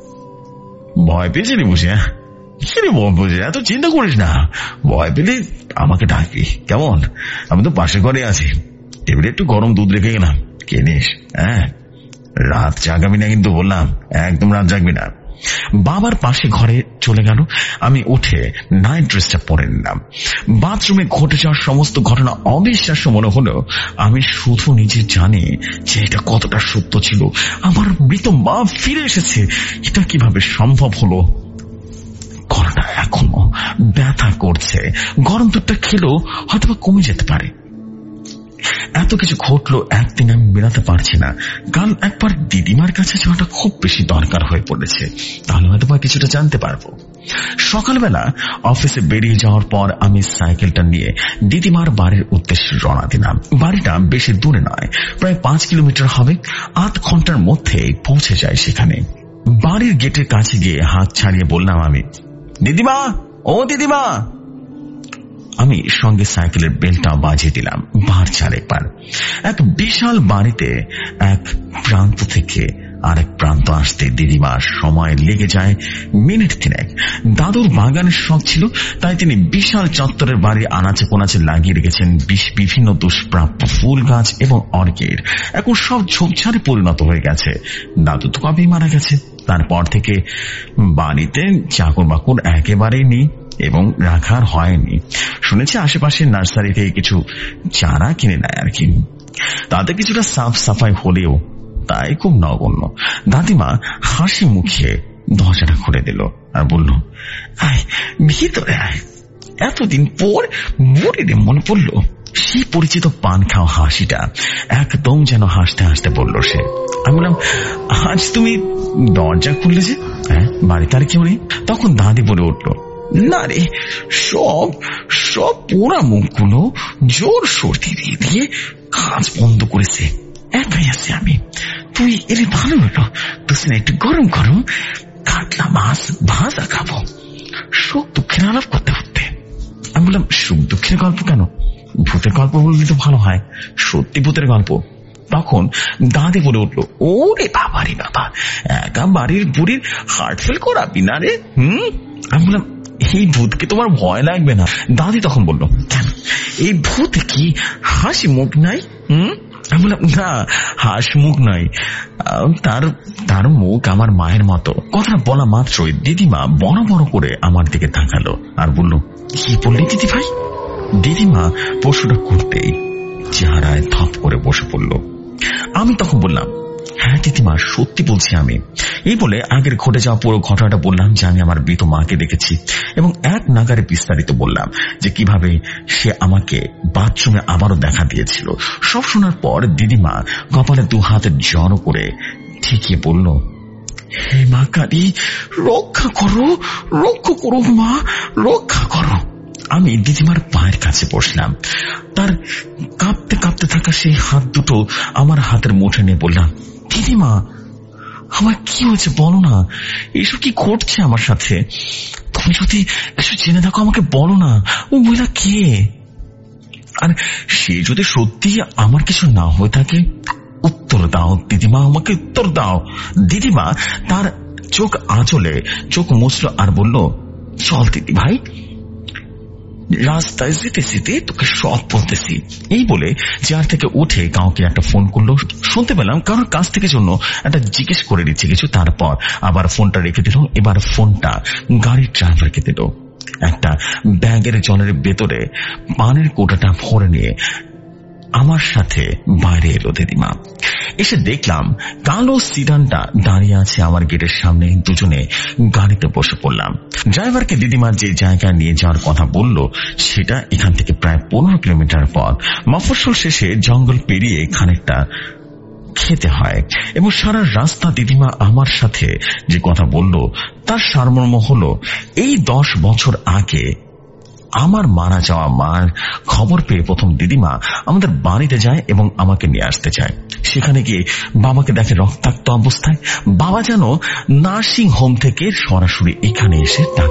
ভয় পেয়েছিলি বুঝে? কিরে বুঝে এত চিন্তা করিস না, ভয় পেলে আমাকে ডাকবি কেমন? আমি তো পাশে ঘরে আছি, টেবিলে একটু গরম দুধ রেখে গেলাম, কে নিস। হ্যাঁ, রাত জাগাবি না কিন্তু বললাম, একদম রাত জাগবি না। বাবার পাশে ঘরে চলে গেল। আমি উঠে নাইট ড্রেসটা পরে নিলাম। বাথরুমে ঘটে যাওয়ার সমস্ত ঘটনা অবিশ্বাস্য মনে হলো। আমি শুধু নিজে জানি যে এটা কতটা সত্য ছিল। আমার মৃত মা ফিরে এসেছে। এটা কিভাবে সম্ভব হলো? গলাটা এখনো ব্যথা করছে। গরম দুধটা খেলেও হয়তো কমে যেতে পারে। এত কিছু ঘটলো একদিন আমি মেলাতে পারছি না। কাল একবার দিদিমার কাছে যাওয়াটা খুব বেশি দরকার হয়ে পড়েছে, তাহলে হয়তো বা কিছুটা জানতে পারবো। সকালবেলা অফিসে বেরিয়ে যাওয়ার পর আমি সাইকেলটা নিয়ে দিদিমার বাড়ির উদ্দেশ্যে রওনা দিলাম। বাড়িটা বেশি দূরে নয়, প্রায় পাঁচ কিলোমিটার হবে। আধ ঘন্টার মধ্যে পৌঁছে যায় সেখানে। বাড়ির গেটের কাছে গিয়ে হাত ছাড়িয়ে বললাম আমি, দিদিমা, ও দিদিমা। আমি সঙ্গে সাইকেলের বেলটা বাজিয়ে দিলাম। বার চারেকবার। এক বিশাল বাড়িতে এক প্রান্ত থেকে আরেক প্রান্ত আসতে দিদিমার সময় লেগে যায় মিনিট তিনেক। দাদুর বাগানের শখ ছিল, তাই তিনি বিশাল চত্বরের বাড়ির আনাচে কোনাচে লাগিয়ে রেখেছেন বিভিন্ন দুষ্প্রাপ্য ফুল গাছ এবং অর্কিড। এখন সব ঝোপঝাড়ে পরিণত হয়ে গেছে। দাদু তো কবেই মারা গেছে। তারপর থেকে বাড়িতে চাকর বাকর একেবারেই নেই এবং রাখার হয়নি। শুনেছি আশেপাশে নার্সারি থেকে কিছু চারা কিনে নেয় আর কি। তাতে কিছুটা সাফ সাফাই হলেও তাই খুব নগণ্য। দাদিমা হাসি মুখে দরজাটা খুলে দিল আর বলল, আয় ভিতরে আয়। এতদিন পর বুড়িরে মনে পড়ল। সেই পরিচিত পান খাওয়া হাসিটা একদম যেন হাসতে হাসতে বলল সে। আমি বললাম, আজ তুমি দরজা খুললে যে? হ্যাঁ, বাড়িতে আর কেউ নেই। তখন দাদি বলে উঠল, না রে, সব সব পোড়া মুখগুলো জোর সর্দি দিয়ে দিয়ে কাজ বন্ধ করেছে। একাই আছি আমি। তুই এলে ভালো হলো, তুই একটু গরম গরম কাতলা মাছ ভাজা খাবো। সুখ দুঃখের আলাপ করতে হতে। আমি বললাম, সুখ দুঃখের গল্প কেন? ভূতের গল্প বললে তো ভালো হয়, সত্যি ভূতের গল্প। তখন দাদি বলে উঠলো, ওরে বাবা রে বাবা, একা বাড়ির বুড়ির হার্ট ফেল করাবি না রে। হুম। আমি বললাম, এই ভূতকে তোমার ভয় লাগবে না? দাদি তখন বলল, কেন, এই ভূত কি হাসি মুখ নাই? হুম। আমি বললাম, না, হাস মুখ নাই, তার তার মুখ আমার মায়ের মতো। কথাটা বলা মাত্রই দিদিমা বড় বড় করে আমার দিকে তাকালো আর বলল, কি বললি দিদি ভাই? দিদিমা পশুটা করতেই চেহারায় থপ করে বসে পড়ল। আমি তখন বললাম, হ্যাঁ দিদিমা, সত্যি বলছি আমি। এই বলে আগের ঘটে যাওয়া পুরো ঘটনাটা বললাম যে আমি আমার মৃত মাকে দেখেছি এবং এক নাগারে বিস্তারিত বললাম যে কিভাবে সে আমাকে বাথরুমে আবারও দেখা দিয়েছিল। সব শোনার পর দিদিমা কপালে দু হাতে জড়ো করে ঠিকিয়ে বলল, হে মা কালী, রক্ষা করো, রক্ষা করো মা, রক্ষা করো। আমি দিদিমার পায়ের কাছে বসলাম। তার কাঁপতে কাঁপতে থাকা সেই হাত দুটো আমার হাতের মুঠে নিয়ে বললাম, দিদিমা, আমার কি হয়েছে বলো না, এসব কি ঘটছে আমার সাথে? তুমি যদি কিছু জেনে থাকো আমাকে বলো না, ও মহিলা কে? আর সে যদি সত্যি আমার কিছু না হয়ে থাকে, উত্তর দাও দিদিমা, আমাকে উত্তর দাও। দিদিমা তার চোখ আঁচলে চোখ মুছলো আর বলল, চল দিদি ভাই, রাস্তায় যেতে যেতে তোকে সব বলতেছি। এই বলে চেয়ার থেকে উঠে কাউকে একটা ফোন করলো। শুনতে পেলাম কারোর কাছ থেকে জন্য একটা জিজ্ঞেস করে দিচ্ছে কিছু, তারপর আবার ফোনটা রেখে দিল। এবার ফোনটা গাড়ির ড্রাইভারকে দিল। একটা ব্যাগের জলের ভেতরে পানের কোটাটা ভরে নিয়ে আমার সাথে বাইরে এলো দিদিমা। এসে দেখলাম কালো সিডানটা দাঁড়িয়ে আছে আমার গেটের সামনে। দুজনে গাড়িতে বসে পড়লাম। ড্রাইভারকে দিদিমার যে জায়গায় নিয়ে যাওয়ার কথা বলল সেটা এখান থেকে প্রায় পনেরো কিলোমিটার পর। মফস্বল শেষে জঙ্গল পেরিয়ে খানিকটা খেতে হয় এবং সারা রাস্তা দিদিমা আমার সাথে যে কথা বলল তার সারমর্ম হলো, এই দশ বছর আগে আমার মারা যাওয়া মার খবর পেয়ে প্রথম দিদিমা আমাদের বাড়িতে যায় এবং আমাকে নিয়ে আসতে চায়। সেখানে গিয়ে বাবাকে দেখে রক্তাক্ত অবস্থায়। বাবা যেন নার্সিং হোম থেকে সরাসরি এখানে এসে টাকা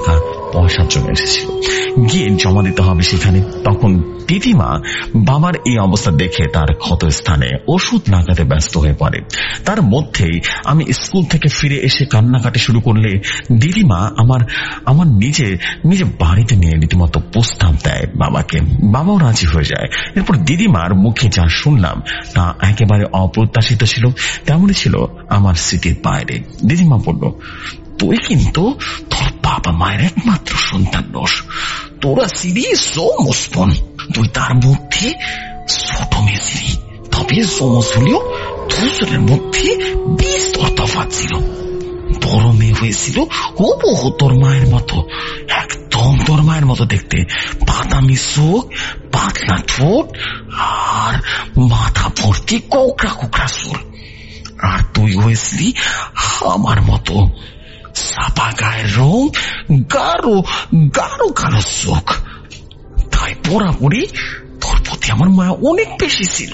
পয়সার জন্য এসেছিল, গিয়ে জমা দিতে হবে সেখানে। তখন দিদিমা বাবার এই অবস্থা দেখে তার ক্ষত স্থানে ওষুধ লাগাতে ব্যস্ত হয়ে পড়ে। তার মধ্যেই আমি স্কুল থেকে ফিরে এসে কান্নাকাটি শুরু করলে দিদিমা আমার আমার নিজে নিজে বাড়িতে নিয়ে রীতিমতো প্রস্তাব দেয় বাবাকে। বাবাও রাজি হয়ে যায়। এরপর দিদিমার মুখে যা শুনলাম তা একেবারে অপ্রত্যাশিত ছিল, তেমনই ছিল আমার স্মৃতির বাইরে। দিদিমা বলল, তুই কিন্তু তোর বাবা মায়ের একমাত্র সন্তান নস, তোরা ছিলি সোমস্পন, তুই তার মধ্যে ছোট মেয়ে ছিলি। তবে সোমস হলেও দুজনের মধ্যে বিস্তর তফাৎ ছিল। বড় মেয়ে হয়েছিল হুবহু তোর মায়ের মতো, একদম তোর মায়ের মতো দেখতে, বাদামি চোখ, পাতলা ঠোঁট আর মাথা ভর্তি কোকড়া কোকড়া চুল। আর তুই হয়েছিলি আমার মতো, সাপা গায়ের রং, গাঢ় গাঢ় কালো চোখ। তাই পুরাপুরি তোর প্রতি আমার মায়া অনেক বেশি ছিল।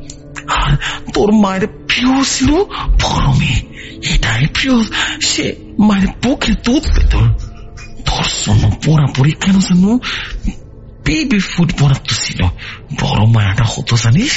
আর তোর মায়ের প্রিয় ছিল বড় মেয়ে, এটাই প্রিয়, সে মায়ের বুকে দুধ পেত। তোর জন্য পুরাপুরি কেন যেন বেবি ফুড বরাদ্দ ছিল। বড় মায়াটা হতো জানিস,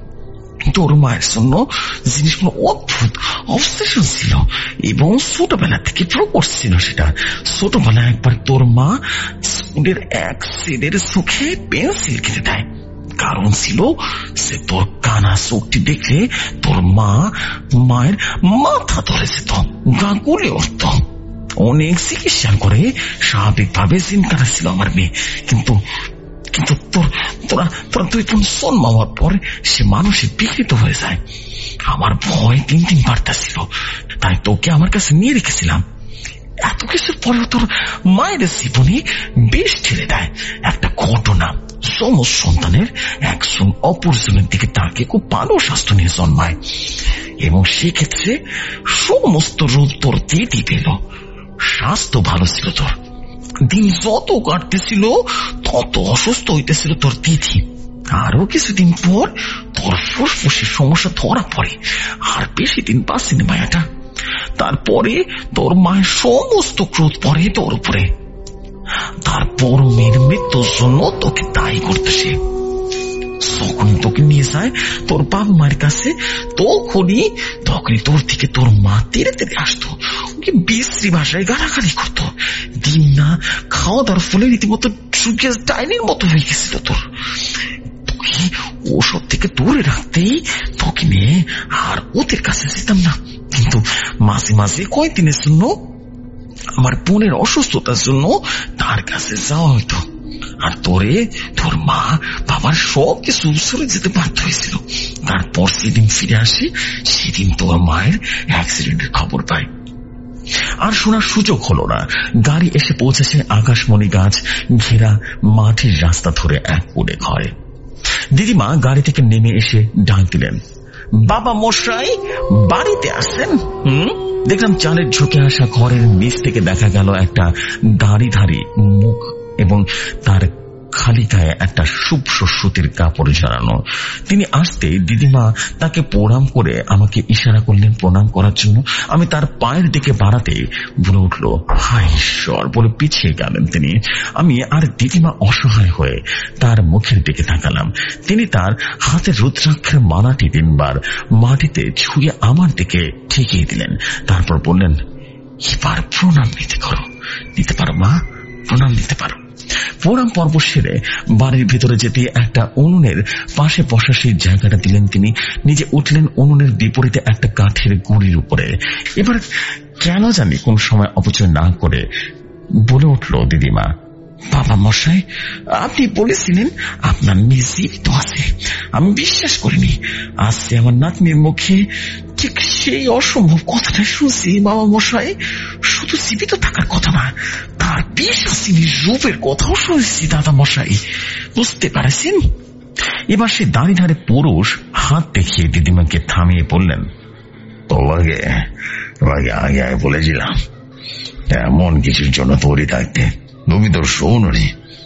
তোর মায়ের জন্য জিনিসগুলো অদ্ভুত অবসেশন ছিল এবং ছোটবেলা থেকে প্রকট ছিল সেটা। ছোটবেলা একবার তোর মা স্কুলের এক ছেলের চোখে পেন্সিল কেটে দেয়, কারণ ছিল সে তোর কানা চোখটি দেখলে তোর মা মায়ের মাথা ধরে যেত, গা গুলে উঠত। অনেক চিকিৎসা করে স্বাভাবিকভাবে জিন কাটা ছিল আমার মেয়ে, কিন্তু কিন্তু তোর তোরা তোরা দুই বোন জন্ম হওয়ার পর সে মানসিক বিকৃত হয়ে যায়। আমার ভয় দিন দিন বাড়তেছিল, তাই তোকে আমার কাছে নিয়ে রেখেছিলাম। এত কিছুর পরেও তোর মায়ের জীবনে বেশ ঠেলে দেয় একটা ঘটনা। সমস্ত সন্তানের একজন অপরজনের দিকে তাকে খুব ভালো স্বাস্থ্য নিয়ে জন্মায় এবং সেক্ষেত্রে সমস্ত রোগ তোর দিদি পেল। স্বাস্থ্য ভালো ছিল তোর, দিন যত কাটতেছিল তত অসুস্থ হইতেছিল তোর দিদি। আরো কিছুদিন পর তোর ফুসফুসের সমস্যা ধরা পড়ে, আর বেশি দিন বাঁচেনি মায়াটা। তারপরে তোর মায়ের সমস্ত ক্রোধ পড়ে তোর উপরে, তার বড় মেয়ের মৃত্যুর জন্য তোকে দায়ী করতেছে। যখন তোকে নিয়ে যায় তোর বাবা মায়ের কাছে, তখনই তখনই তোর থেকে তোর মা তেড়ে তেড়ে আসতো, ওকে বিশ্রী ভাষায় গালাগালি করতো। দিন না খাওয়া দাওয়ার ফলে রীতিমতো ডাইনির মতো হয়ে গেছিল তোর। তোকে ওসব থেকে দূরে রাখতেই তোকে নিয়ে আর ওদের কাছে যেতাম না, কিন্তু মাঝে মাঝে কয়েকদিনের জন্য আমার বোনের অসুস্থতার জন্য তার কাছে যাওয়া হইতো। আর তোরে তোর মা বাবার সব কিছু সরে যেতে বাধ্য হয়েছিল। তারপর সেদিন ফিরে আসি, সেদিন তোর মায়ের অ্যাক্সিডেন্টের খবর পাই। আর শোনার সুযোগ হলো না। গাড়ি এসে পৌঁছেছে আকাশমণি গাছ ঘেরা মাটির রাস্তা ধরে এক কোণে ঘরে। দিদিমা গাড়ি থেকে নেমে এসে ডাক দিলেন, বাবা মশাই বাড়িতে আসেন। হুম দেখলাম চালের ঝুঁকে আসা ঘরের নিচ থেকে দেখা গেল একটা দাড়িধারী মুখ এবং তার খালি গায়ে একটা শুভ্র সুতির কাপড় জড়ানো। তিনি আসতে দিদিমা তাকে প্রণাম করে আমাকে ইশারা করলেন প্রণাম করার জন্য। আমি তার পায়ের দিকে বাড়াতে বলে উঠল, হায় ঈশ্বর বলে পিছিয়ে গেলেন তিনি। আমি আর দিদিমা অসহায় হয়ে তার মুখের দিকে তাকালাম। তিনি তার হাতের রুদ্রাক্ষের মালাটি তিনবার মাটিতে ছুঁয়ে আমার দিকে ঠেকিয়ে দিলেন। তারপর বললেন, এবার প্রণাম নিতে করো, নিতে পারো মা, প্রণাম নিতে পারো। প্রণাম পর্ব সেরে বাড়ির ভিতরে যেতে একটা উনুনের পাশে বসা সেই জায়গাটা দিলেন তিনি। নিজে উঠলেন উনুনের বিপরীতে একটা কাঠের গুঁড়ির উপরে। এবার কেন জানি কোন সময় অপচয় না করে বলে উঠল দিদিমা, বাবা মশাই আপনি বলেছিলেন আপনার মেয়ে জীবিত আছে, আমি বিশ্বাস করিনি। আজকে আমার নাতনির মুখে ঠিক সেই অসম্ভব কথাটা শুনছি বাবা মশাই। শুধু জীবিত থাকার কথা না, তার বিশ্বাসী রূপের কথাও শুনেছি দাদা মশাই, বুঝতে পারছেন? এবার সে দাঁড়িয়ে ধারে পুরুষ হাত দেখিয়ে দিদিমাকে থামিয়ে বললেন, তোমাকে তোমাকে আগে আগে বলেছিলাম এমন কিছুর জন্য তৈরি থাকতে। তুমি তোর শোনি,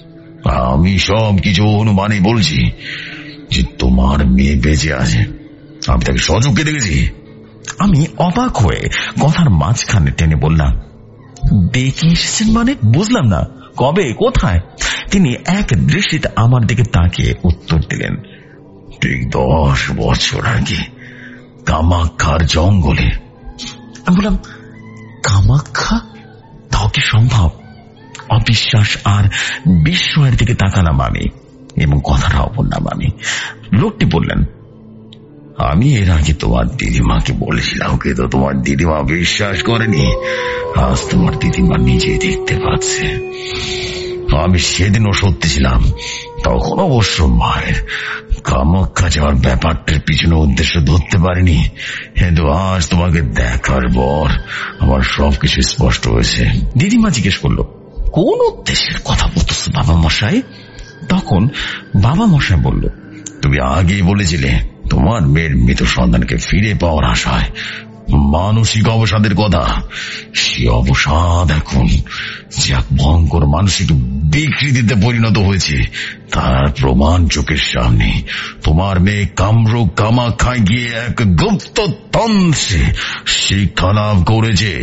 আমি সব কিছু অনুমানে বলছি যে তোমার মেয়ে বেঁচে আছে। আমি তাকে সচক্ষে দেখেছি। আমি অবাক হয়ে কথার মাঝখানে টেনে বললাম, দেখে এসেছেন মানে? বুঝলাম না, কবে, কোথায়? তিনি এক দৃষ্টিতে আমার দিকে তাকিয়ে উত্তর দিলেন, ঠিক দশ বছর আগে কামাখ্যার জঙ্গলে। আমি বললাম, কামাখ্যা? তাও কি সম্ভব? অবিশ্বাস আর বিস্ময়ের দিকে তাকালাম আমি এবং কথাটা অপূর্ণাম আমি। লোকটি বললেন, আমি এর আগে তোমার দিদিমাকে বলেছিলাম, কিন্তু তোমার দিদিমা বিশ্বাস করেনি। আজ তোমার দিদিমা নিজেই দেখতে পাচ্ছে। আমি সেদিনও সত্যি ছিলাম। তখন অবশ্য মায়ের কামাখ্যা যাওয়ার ব্যাপারটার পিছনে উদ্দেশ্য ধরতে পারিনি, কিন্তু আজ তোমাকে দেখার পর আমার সবকিছু স্পষ্ট হয়েছে। দিদিমা জিজ্ঞেস করলো, কোন উদ্দেশ্যের কথা বলতেছ বাবা মশাই? তখন বাবা মশাই বলল, তুমি আগেই বলেছিলে তোমার মেয়ের মৃত সন্তানকে ফিরে পাওয়ার আশায় মানসিক অবসাদের কথা। সে অবসাদ এখন যা ভয়ঙ্কর মানসিক বিকৃতিতে পরিণত হয়েছে তার প্রমাণ চোখের সামনে। তোমার মেয়ে কামরূপ কামাখ্যায় গিয়ে এক গুপ্ত তন্ত্রে শিক্ষা লাভ করেছে,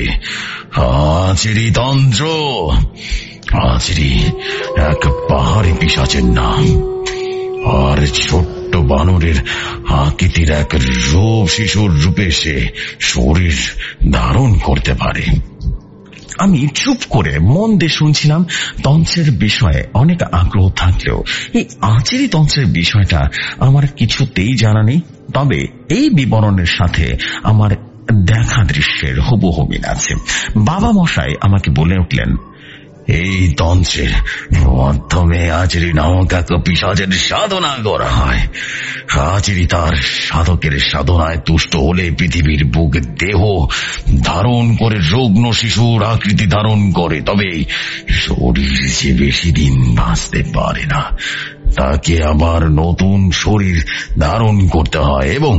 আচেরি তন্ত্র। আচেরি এক পাহাড়ি পিশাচের নাম, আর ছোট্ট বানরের আকৃতির এক রূপ শিশুর রূপে সে শরীর ধারণ করতে পারে। আমি চুপ করে মন দিয়ে শুনছিলাম। তন্ত্রের বিষয়ে অনেক আগ্রহ থাকলেও এই আচেরি তন্ত্রের বিষয়টা আমার কিছুতেই জানা নেই। তবে এই বিবরণের সাথে আমার দেখা দৃশ্যের হুবহু মিল আছে। বাবা মশাই আমাকে বলে উঠলেন, এই তন্ত্রের মাধ্যমে আচেরি নামক এক পিশাচের সাধনা করা হয়। আচেরি তার সাধকের সাধনায় তুষ্ট হলে পৃথিবীর বুক দেহ ধারণ করে রুগ্ন শিশুর আকৃতি ধারণ করে, তবে শরীর যে বেশি দিন বাঁচতে পারে না, তাকে আবার নতুন শরীর ধারণ করতে হয় এবং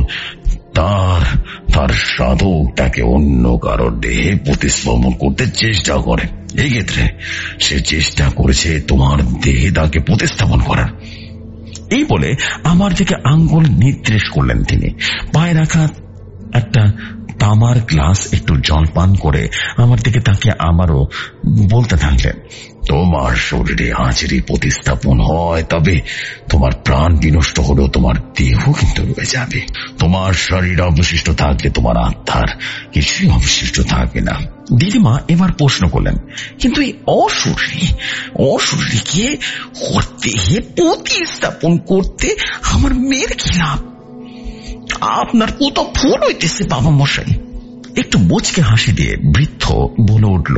তার তার সাধক তাকে অন্য কারোর দেহে প্রতিস্থাপন করতে চেষ্টা করে। এই ক্ষেত্রে সে চেষ্টা করেছে তোমার দেহে তাকে প্রতিস্থাপন করার। এই বলে আমার দিকে আঙ্গুল নির্দেশ করলেন তিনি। পায়ে রাখা একটা তামার গ্লাস একটু জল পান করে আমার দিকে তাকিয়ে আমারও বলতে থাকলেন, তোমার শরীরে আচেরি প্রতিস্থাপন হয়, তবে তোমার প্রাণ বিনষ্ট হলেও তোমার দেহ কিন্তু রয়ে যাবে। তোমার শরীর অবশিষ্ট থাকলে তোমার আত্মার কিছুই অবশিষ্ট থাকবে না। দিদিমা এবার প্রশ্ন করলেন, কিন্তু এই অশরীরী অশরীরীকে দেহে প্রতিস্থাপন করতে আমার মেয়ের কি লাভ? আপনার কোথাও ভুল হইতেছে বাবা মশাই। একটু মুচকে হাসি দিয়ে বৃদ্ধ বলে উঠল,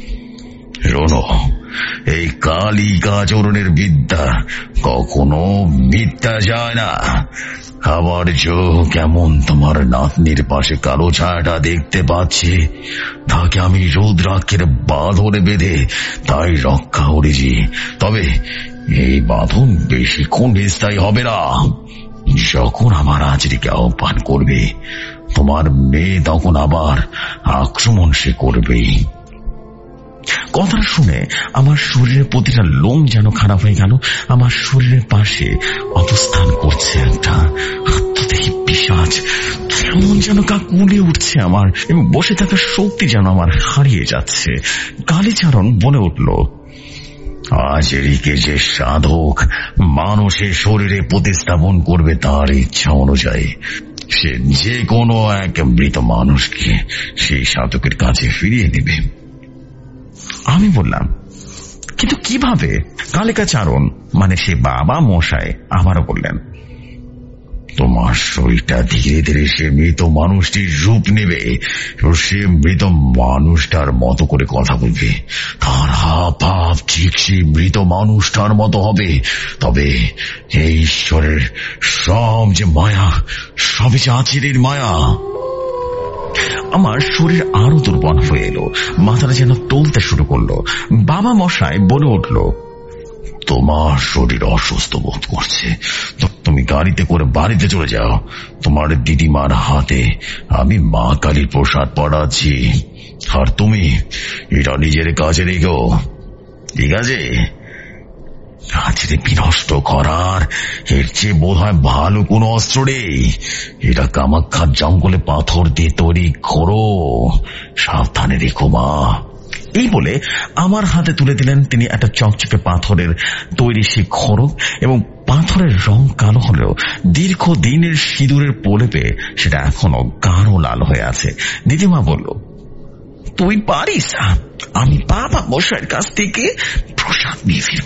শোনো, এই কালী কাচরণের বিদ্যা কখনো মিথ্যা যায় না। আবার চোখ কেমন তোমার নাতনির পাশে কালো ছায়াটা দেখতে পাচ্ছি, তাকে আমি রুদ্রাক্ষের বাঁধনে বেঁধে তাই রক্ষা করেছি। তবে এই বাঁধন বেশিক্ষণ স্থায়ী হবে না। যখন আমার আচেরিকে আহ্বান করবে তোমার মেয়ে তখন আবার আক্রমণ সে করবেই। কথাটা শুনে আমার শরীরের প্রতিটা লোম যেন খারাপ হয়ে গেল। আমার শরীরের পাশে অবস্থান করছে একটা আত্মদেহী পিশাচ, কেমন যেন গা গুলে উঠছে আমার এবং বসে থাকার শক্তি যেন আমার হারিয়ে যাচ্ছে। কালীচরণ বলে উঠল, আচেরিকে যে সাধক মানুষের শরীরে প্রতিস্থাপন করবে তার ইচ্ছা অনুযায়ী সে যে কোনো এক মৃত মানুষকে সেই সাধকের কাছে ফিরিয়ে দেবে। আমি বললাম, কিন্তু কিভাবে? কালিকাচরণ মানে সে বাবা মশাই আবারও বললেন, তোমার শরীরটা ধীরে ধীরে সে মৃত মানুষটির রূপ নেবে, সে মৃত মানুষটার মতো করে কথা বলবে, তার হাব ভাব ঠিক সে মৃত মানুষটার মতো হবে। তবে এই ঈশ্বরের সব যে মায়া, সবই যে আচেরির মায়া। আমার শরীর আরো দুর্বল হয়ে এলো, মাথাটা যেন টলতে শুরু করলো। বাবা মশাই বলে উঠল, তোমার শরীর অসুস্থ বোধ করছে, তো তুমি গাড়িতে করে বাড়িতে চলে যাও। তোমার দিদিমার হাতে আমি মা কালীর প্রসাদ পড়াচ্ছি, আর তুমি এটা নিজের কাছে রেখো, ঠিক আছে? আজকে বিনষ্ট করার এর চেয়ে বোধ হয় ভালো কোন অস্ত্র নেই। এটা কামাখ্যার জঙ্গলে পাথর দিয়ে তৈরি করো, সাবধানে রেখো মা। এই বলে আমার হাতে তুলে দিলেন তিনি একটা চকচকে পাথরের তৈরি সেই খড়গ, এবং পাথরের রং কালো হলেও দীর্ঘ দিনের সিঁদুরের প্রলেপে সেটা এখনো গাঢ় লাল হয়ে আছে। দিদিমা বলল, তুই পারিস, আমি বাবা মশাইয়ের কাছ থেকে প্রসাদ নিয়ে ফিরব।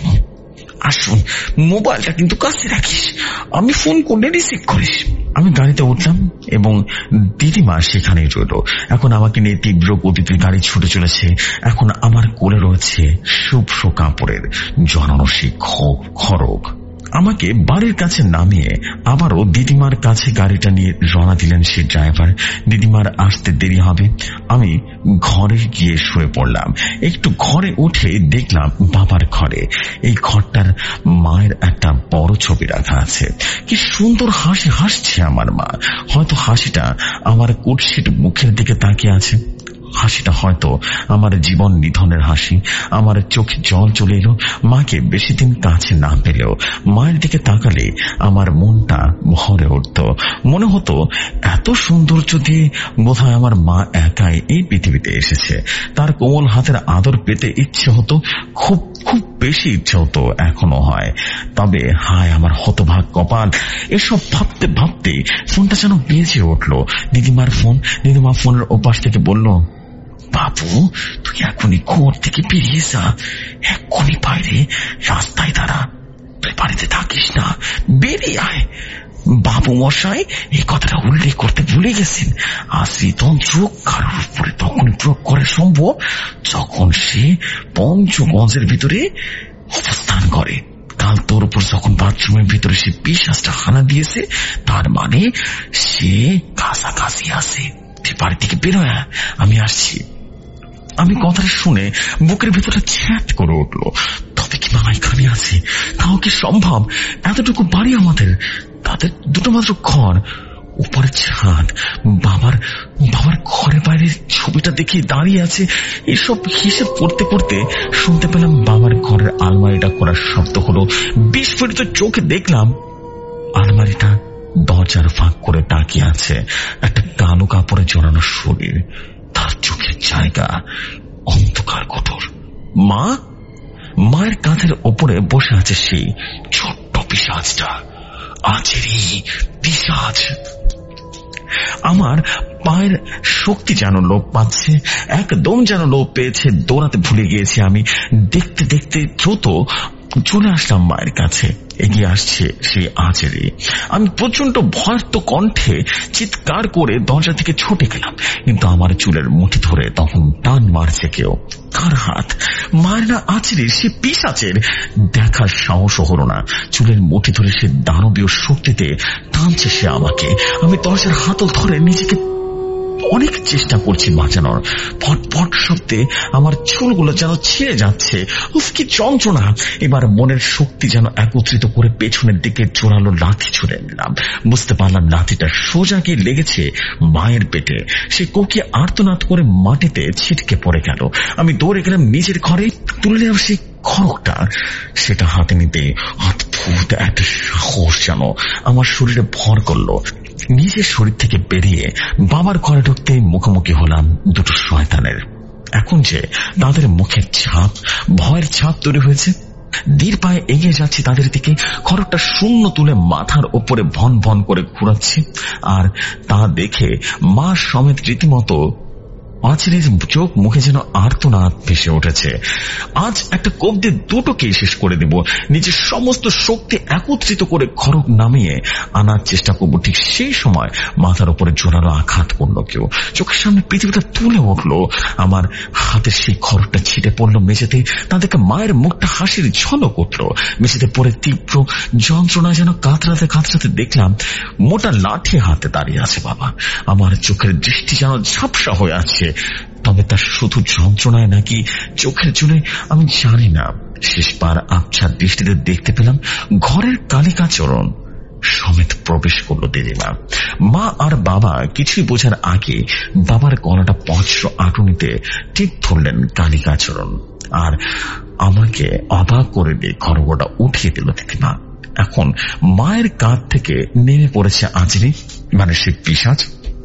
আসুন, মোবাইলটা কিন্তু কাছে রাখিস, আমি ফোন করলে রিসিভ করিস। আমি গাড়িতে উঠলাম এবং দিদিমা সেখানেই রইল। এখন আমাকে নিয়ে তীব্র গতিতে গাড়ি ছুটে চলেছে। এখন আমার কোলে রয়েছে শুভ্র কাপড়ের জড়ানো সেই খড়গ। আমাকে বাড়ির কাছে নামিয়ে আবারও দিদিমার কাছে গাড়িটা নিয়ে রওনা দিলেন সে ড্রাইভার। দিদিমার আসতে দেরি হবে, আমি ঘরে গিয়ে শুয়ে পড়লাম। একটু ঘরে উঠে দেখলাম বাবার ঘরে এই ঘরটার মায়ের একটা বড় ছবি রাখা আছে। কি সুন্দর হাসি হাসছে আমার মা। হয়তো হাসিটা আমার কুৎসিত মুখের দিকে তাকিয়ে আছে। হাসিটা হয়তো আমার জীবন নিধনের হাসি। আমার চোখে জল চলে এলো। মাকে বেশি দিন কাছে না পেলেও মায়ের দিকে তাকালে আমার মনটা ভরে উঠত। মনে হতো এত সৌন্দর্য দিয়ে বোধহয় আমার মা একাই এই পৃথিবীতে এসেছে। তার কোমল হাতের আদর পেতে ইচ্ছে হতো, খুব খুব বেশি ইচ্ছে হতো, এখনো হয়। তবে হায় আমার হতভাগ কপাল। এসব ভাবতে ভাবতে ফোনটা যেন বেজে উঠল। দিদিমার ফোন। দিদিমা ফোনের ওপাশ থেকে বলল, বাবু, তুই এখনই ঘর থেকে বেরিয়ে যা, এক্ষুনি বাইরে রাস্তায় দাঁড়া, তুই বাড়িতে থাকিস না, বেরিয়ে আয়। বাবু মশাই এই কথাটা উল্লেখ করতে ভুলে গেছেন, আশ্রী তন্ত্র কারোর উপরে তখনই প্রয়োগ করে সম্ভব যখন সে পঞ্চগঞ্জের ভিতরে অবস্থান করে। কাল তোর উপর যখন বাথরুমের ভিতরে সে পিশাচটা হানা দিয়েছে, তার মানে সে কাছাকাছি আছে। তুই বাড়ি থেকে বেরোয়, আমি আসছি। আমি কথাটা শুনে বুকের ভেতরটা ছ্যাঁট করে উঠল। তবে কি মা এখানে আছে? তাও কি সম্ভব? এতটুকু বাড়ি আমাদের, তাদের দুটো মাত্র ঘর, উপরে ছাদ। বাবার বাবার ঘরে বাইরে ছবিটা দেখে দাঁড়িয়ে আছে। এসব হিসেব করতে করতে শুনতে পেলাম বাবার ঘরের আলমারিটা করার শব্দ হলো। বিস্ফোরিত চোখে দেখলাম আলমারিটা দরজার ফাঁক করে তাকিয়ে আছে একটা কালো কাপড়ে জড়ানো শরীর। তার চোখের জায়গা অন্ধকার কঠোর। মা মায়ের কাঁধের ওপরে বসে আছে সেই ছোট্ট পিশাচটা। আছেরই পিশাচ। আমার পায়ের শক্তি যেন লোপ পাচ্ছে, একদম যেন লোপ পেয়েছে। দৌড়াতে ভুলে গিয়েছি আমি। দেখতে দেখতে দ্রুত চলে আসলাম মায়ের কাছে। এগিয়ে আসছে সেই আচেরি। আমি প্রচন্ড ভয়ার্ত কণ্ঠে চিৎকার করে দরজা থেকে ছুটে গেলাম, কিন্তু আমার চুলের মুঠি ধরে তখন টান মারছে কেউ। কার হাত? মায়ের না আচেরির? সে পিশাচের। দেখার সাহস হলো না। চুলের মুঠি ধরে সে দানবীয় শক্তিতে টানছে সে আমাকে। আমি দরজার হাতল ধরে নিজেকে অনেক চেষ্টা করছি বাঁচানোর। ফটফট শব্দে আমার চুলগুলো যেন ছিঁড়ে যাচ্ছে। উফ, কি যন্ত্রণা! এবার মনের শক্তি যেন একত্রিত করে পেছনের দিকে জোরালো লাথি ছুড়ে নিলাম। বুঝতে পারলাম লাথিটা সোজা গিয়ে লেগেছে মায়ের পেটে। সে কোকিয়ে আর্তনাদ করে মাটিতে ছিটকে পড়ে গেল। আমি দৌড়ে গেলাম নিজের ঘরে, তুলে নিলাম সেই খড়গটা। সেটা হাতে নিতে অদ্ভুত একটা সাহস যেন আমার শরীরে ভর করলো। নিজের শরীর থেকে বেরিয়ে বাবার ঘরে ঢুকতে মুখোমুখি হলাম দুটো শয়তানের। এখন যে তাদের মুখের ছাপ, ভয়ের ছাপ তৈরি হয়েছে। ধীর পায়ে এগিয়ে যাচ্ছি তাদের দিকে। খড়গটা শূন্য তুলে মাথার ওপরে ভন ভন করে ঘুরাচ্ছি। আর তা দেখে মা সমেত রীতিমতো আচেরির চোখ মুখে যেন আর্তনাদ ভেসে উঠেছে। আজ একটা কোপ দিয়ে দুটোকেই শেষ করে দেব। নিজের সমস্ত শক্তি একত্রিত করে খড়গ নামিয়ে আনার চেষ্টা করব। ঠিক সেই সময় মাথার উপরে জোরালো আঘাত করলো কেউ। চোখের সামনে পৃথিবীটা তুলে উঠলো। আমার হাতের সেই খড়গটা ছিটে পড়লো মেঝেতে। তাদেরকে মায়ের মুখটা হাসির ঝলক উঠল। মেঝেতে পড়ে তীব্র যন্ত্রণায় যেন কাতরাতে কাতরাতে দেখলাম মোটা লাঠি হাতে দাঁড়িয়ে আছে বাবা। আমার চোখের দৃষ্টি যেন ঝাপসা হয়ে আছে। তবে তার শুধু যন্ত্রণায় নাকি চোখের জন্য আমি জানি না। শেষবার আবছা দৃষ্টিতে দেখতে পেলাম ঘরের কালিকাচরণ সমেত প্রবেশ করলো দিদিমা। মা আর বাবা কিছুই বোঝার আগে বাবার গলাটা বজ্র আটুনিতে টিপ ধরলেন কালিকাচরণ, আর আমাকে অবাক করে দিয়ে খড়গটা উঠিয়ে দিল দিদিমা। এখন মায়ের কাঁধ থেকে নেমে পড়েছে আচেরি, মানে সে পিশাচ।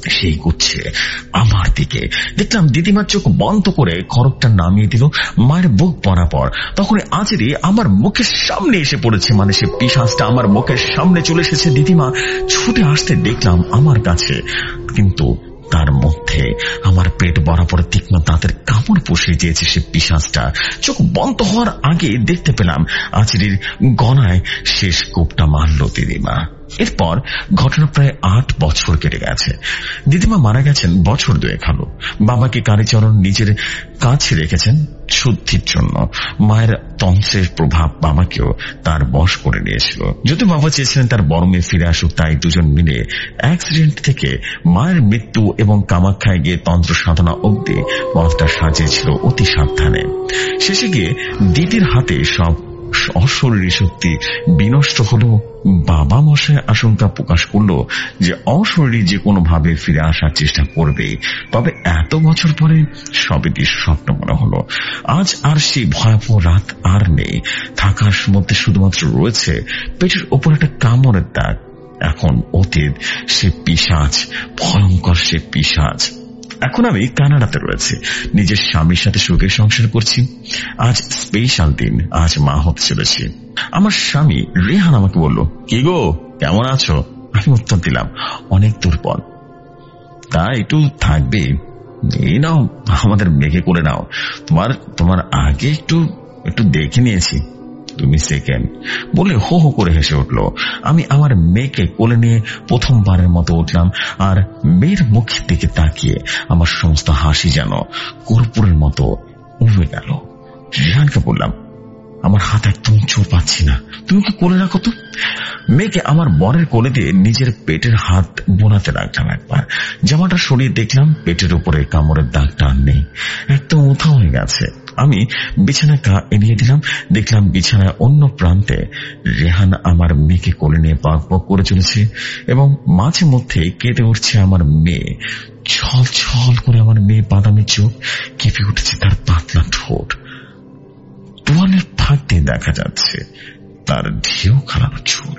সেই গুচ্ছে আমার দিকে। দেখলাম দিদিমার চোখ বন্ধ করে খড়গটা নামিয়ে দিল মায়ের বুক বরাবর। তখন আজেরই আমার মুখের সামনে এসে পড়েছে, মানে সে পিশাচটা আমার মুখের সামনে চলে এসেছে। দিদিমা ছুটে আসতে দেখলাম আমার কাছে, কিন্তু তার মধ্যে আমার পেট বরাবর তীক্ষ্ণ দাঁতের কামড় বসিয়ে দিয়েছে সে পিশাচটা। চোখ বন্ধ হওয়ার আগে দেখতে পেলাম আজেরির গলায় শেষ কোপটা মারল দিদিমা। এরপর ঘটনা প্রায় আট বছর কেটে গেছে। দিদিমা মারা গেছেন বছর দুয়েক হলো। বাবাকে কালীচরণ নিজের কাছে রেখেছেন শুদ্ধির জন্য। মায়ের তন্ত্রের প্রভাব বাবাকেও তার বশ করে নিয়েছিল। যদি বাবা চেয়েছিলেন তার বড় মেয়ে ফিরে আসুক, তাই দুজন মিলে অ্যাক্সিডেন্ট থেকে মায়ের মৃত্যু এবং কামাখ্যায় গিয়ে তন্ত্র সাধনা অবধি পথটা সাজিয়েছিল অতি সাবধানে। শেষে গিয়ে দিদির হাতে সব অশরীরী শক্তি বিনষ্ট হলেও বাবা মশাই আশঙ্কা প্রকাশ করলো যে অশরীরী যে কোনো ভাবে ফিরে আসার চেষ্টা করবে। তবে এত বছর পরে সবে স্বপ্ন মনে হলো। আজ আর সেই ভয়াবহ রাত আর নেই। থাকার মধ্যে শুধুমাত্র রয়েছে পেটের ওপর একটা কামড়ের দাগ। এখন অতীত সে পিশাচ, ভয়ঙ্কর সে পিশাচ। এখন আমি কানাডাতে রয়েছে, নিজের স্বামীর সাথে সুখে সংসার করছি। আজ স্পেশাল দিন, আজ মা হতে চলেছি। আমার স্বামী রেহান আমাকে বলল, কি গো কেমন আছো? আমি উত্তর দিলাম, অনেক দুর্বল। তা একটু থাকবে, এই নাও আমাদের মেয়েকে করে নাও। তোমার তোমার আগে একটু একটু দেখে নিয়েছি, তুমি সেকেন্ড বলে হো হো করে হেসে উঠল। আমি আমার মেয়েকে কোলে নিয়ে প্রথমবারের মতো উঠলাম, আর মেয়ের মুখের দিকে তাকিয়ে আমার সমস্ত হাসি যেন কর্পূরের মতো উবে গেল। রিহানকে বললাম, আমার হাত একদম জোর পাচ্ছি না, তুমি কি কোলে রাখো তো। মেয়েকে আমার বরের কোলে দিয়ে নিজের পেটের হাত বোনাতে রাখলাম। একবার জামাটা সরিয়ে দেখলাম পেটের উপরে কামড়ের দাগটা আর নেই, একদম উধাও হয়ে গেছে। আমি বিছানায় গা এড়িয়ে দিলাম। দেখলাম বিছানায় অন্য প্রান্তে রেহান আমার মেয়েকে কোলে নিয়ে পাক পাক করে চলেছে, এবং মাঝে মধ্যে কেঁদে উঠছে আমার মেয়ে। ছল ছল করে আমার মেয়ে বাদামি চোখ, কেঁপে উঠেছে তার পাতলা ঠোঁট। তোয়ালের ফাঁক দিয়ে দেখা যাচ্ছে তার ঢেউ খালানো চুল।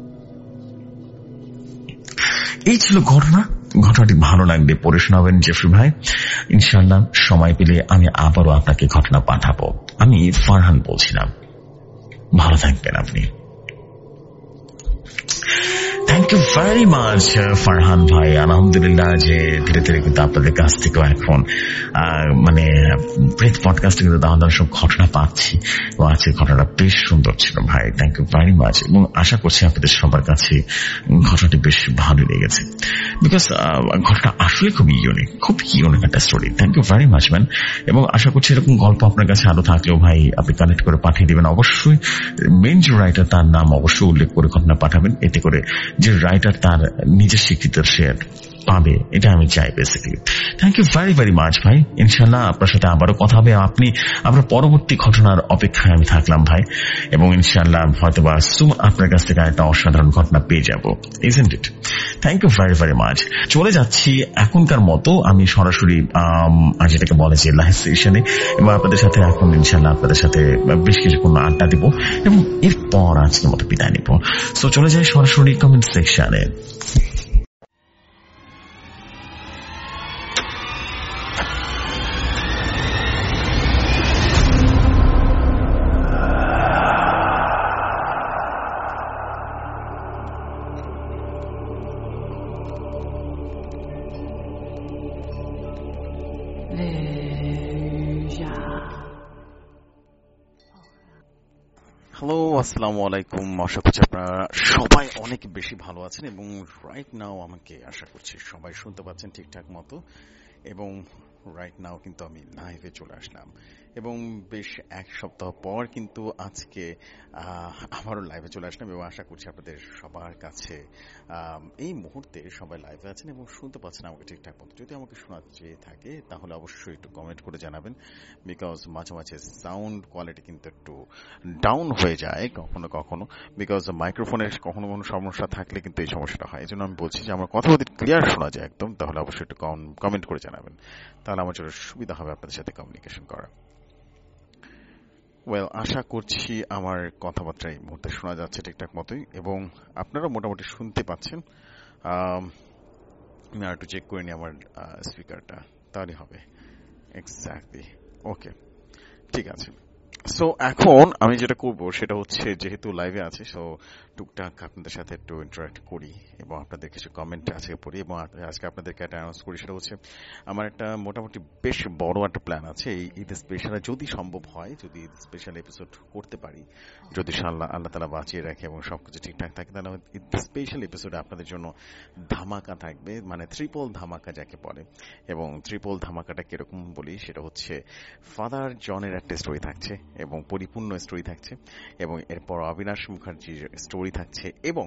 এই ছিল ঘটনা। ঘটনাটি ভালো লাগবে পড়ে শোনাবেন জেফরি ভাই। ইনশাআল্লাহ সময় পেলে আমি আবারও আপনাকে ঘটনা পাঠাবো। আমি ফারহান বলছিলাম, ভালো থাকবেন আপনি। Thank you very much Farhan ভাই। আলহামদুলিল্লাহ যে ধীরে ধীরে কিন্তু আপনাদের কাছ থেকেও এখন মানে ব্রেথ পডকাস্টে কিন্তু দাওয়ার সব ঘটনা পাচ্ছি, এবং আজকের ঘটনাটা বেশ সুন্দর ছিল ভাই। থ্যাংক ইউ ভেরি মাচ, এবং আশা করছি আপনাদের সবার কাছে ঘটনাটি বেশ ভালো লেগেছে, বিকজ ঘটনা আসলে খুব ইউনিক, খুব ইউনিক একটা story. Thank you very much man, এবং আশা করছি এরকম গল্প আপনার কাছে আরো থাকলেও ভাই আপনি কানেক্ট করে পাঠিয়ে দেবেন। অবশ্যই মেন যে রাইটার তার নাম অবশ্যই উল্লেখ করে ঘটনা পাঠাবেন, এতে করে যে রাইটার তার নিজের স্বীকৃতি শেয়ার পাবে, এটা আমি চাই basically. Thank you very very much ভাই। ইনশাল্লাহ আপনার সাথে আবারও কথা হবে। আপনি আপনার পরবর্তী ঘটনার অপেক্ষায় আমি থাকলাম ভাই, এবং ইনশাল্লাহ হয়তো বা সুম আপনার কাছ থেকে একটা অসাধারণ ঘটনা পেয়ে যাবো, isn't it? Thank you very very much. চলে যাচ্ছি এখনকার মতো আমি সরাসরি আজ এটাকে বলে যে লাইভ সেশনে, এবং আপনাদের সাথে এখন ইনশাল্লাহ আপনাদের সাথে বেশ কিছুক্ষণ আড্ডা দিব, এবং এরপর আজকের মতো বিদায় নিব। সো চলে যাই সরাসরি কমেন্ট সেকশনে। হ্যালো, আসসালামু আলাইকুম। আশা করছি আপনারা সবাই অনেক বেশি ভালো আছেন, এবং রাইট নাও আমাকে আশা করছি সবাই শুনতে পাচ্ছেন ঠিকঠাক মতো। এবং রাইট নাও কিন্তু আমি লাইভে চলে আসলাম, এবং বেশ এক সপ্তাহ পর কিন্তু আজকে আবারও লাইভে চলে আসলাম, এবং আশা করছি আপনাদের সবার কাছে এই মুহূর্তে সবাই লাইভে আছেন এবং শুনতে পাচ্ছেন আমাকে ঠিকঠাক মতো। যদি আমাকে শোনাতে থাকে তাহলে অবশ্যই একটু কমেন্ট করে জানাবেন, বিকজ মাঝে মাঝে সাউন্ড কোয়ালিটি কিন্তু একটু ডাউন হয়ে যায় কখনো কখনো, বিকজ মাইক্রোফোনের কখনো কোনো সমস্যা থাকলে কিন্তু এই সমস্যাটা হয়। এই জন্য আমি বলছি যে আমার কথা যদি ক্লিয়ার শোনা যায় একদম, তাহলে অবশ্যই একটু কমেন্ট করে জানাবেন, তাহলে আমার জন্য সুবিধা হবে আপনাদের সাথে কমিউনিকেশন করা। ওয়েল, আশা করছি আমার কথাবার্তা এই মুহূর্তে শোনা যাচ্ছে ঠিকঠাক মতোই, এবং আপনারা মোটামুটি শুনতে পাচ্ছেন। আমি আর একটু চেক করে নিই আমার স্পিকারটা, তাহলে হবে। এক্স্যাক্টলি, ওকে, ঠিক আছে। সো এখন আমি যেটা করব সেটা হচ্ছে, যেহেতু লাইভে আছে, সো টুকটাক আপনাদের সাথে একটু ইন্টারাক্ট করি এবং আপনাদের কিছু কমেন্ট আজকে পড়ি এবং আজকে আপনাদেরকে একটা অ্যানাউন্স করি। সেটা হচ্ছে আমার একটা মোটামুটি বেশ বড় একটা প্ল্যান আছে এই ঈদ স্পেশালে, যদি সম্ভব হয়, যদি ঈদ স্পেশাল এপিসোড করতে পারি, যদি আল্লাহ আল্লাহ তালা বাঁচিয়ে রাখে এবং সবকিছু ঠিকঠাক থাকে, তাহলে ঈদ স্পেশাল এপিসোডে আপনাদের জন্য ধামাকা থাকবে, মানে ট্রিপল ধামাকা যাকে বলে। এবং ট্রিপল ধামাকাটা কিরকম বলি, সেটা হচ্ছে ফাদার জনের একটা স্টোরি থাকছে এবং পরিপূর্ণ স্টোরি থাকছে, এবং এরপর অবিনাশ মুখার্জির স্টোরি থাকছে, এবং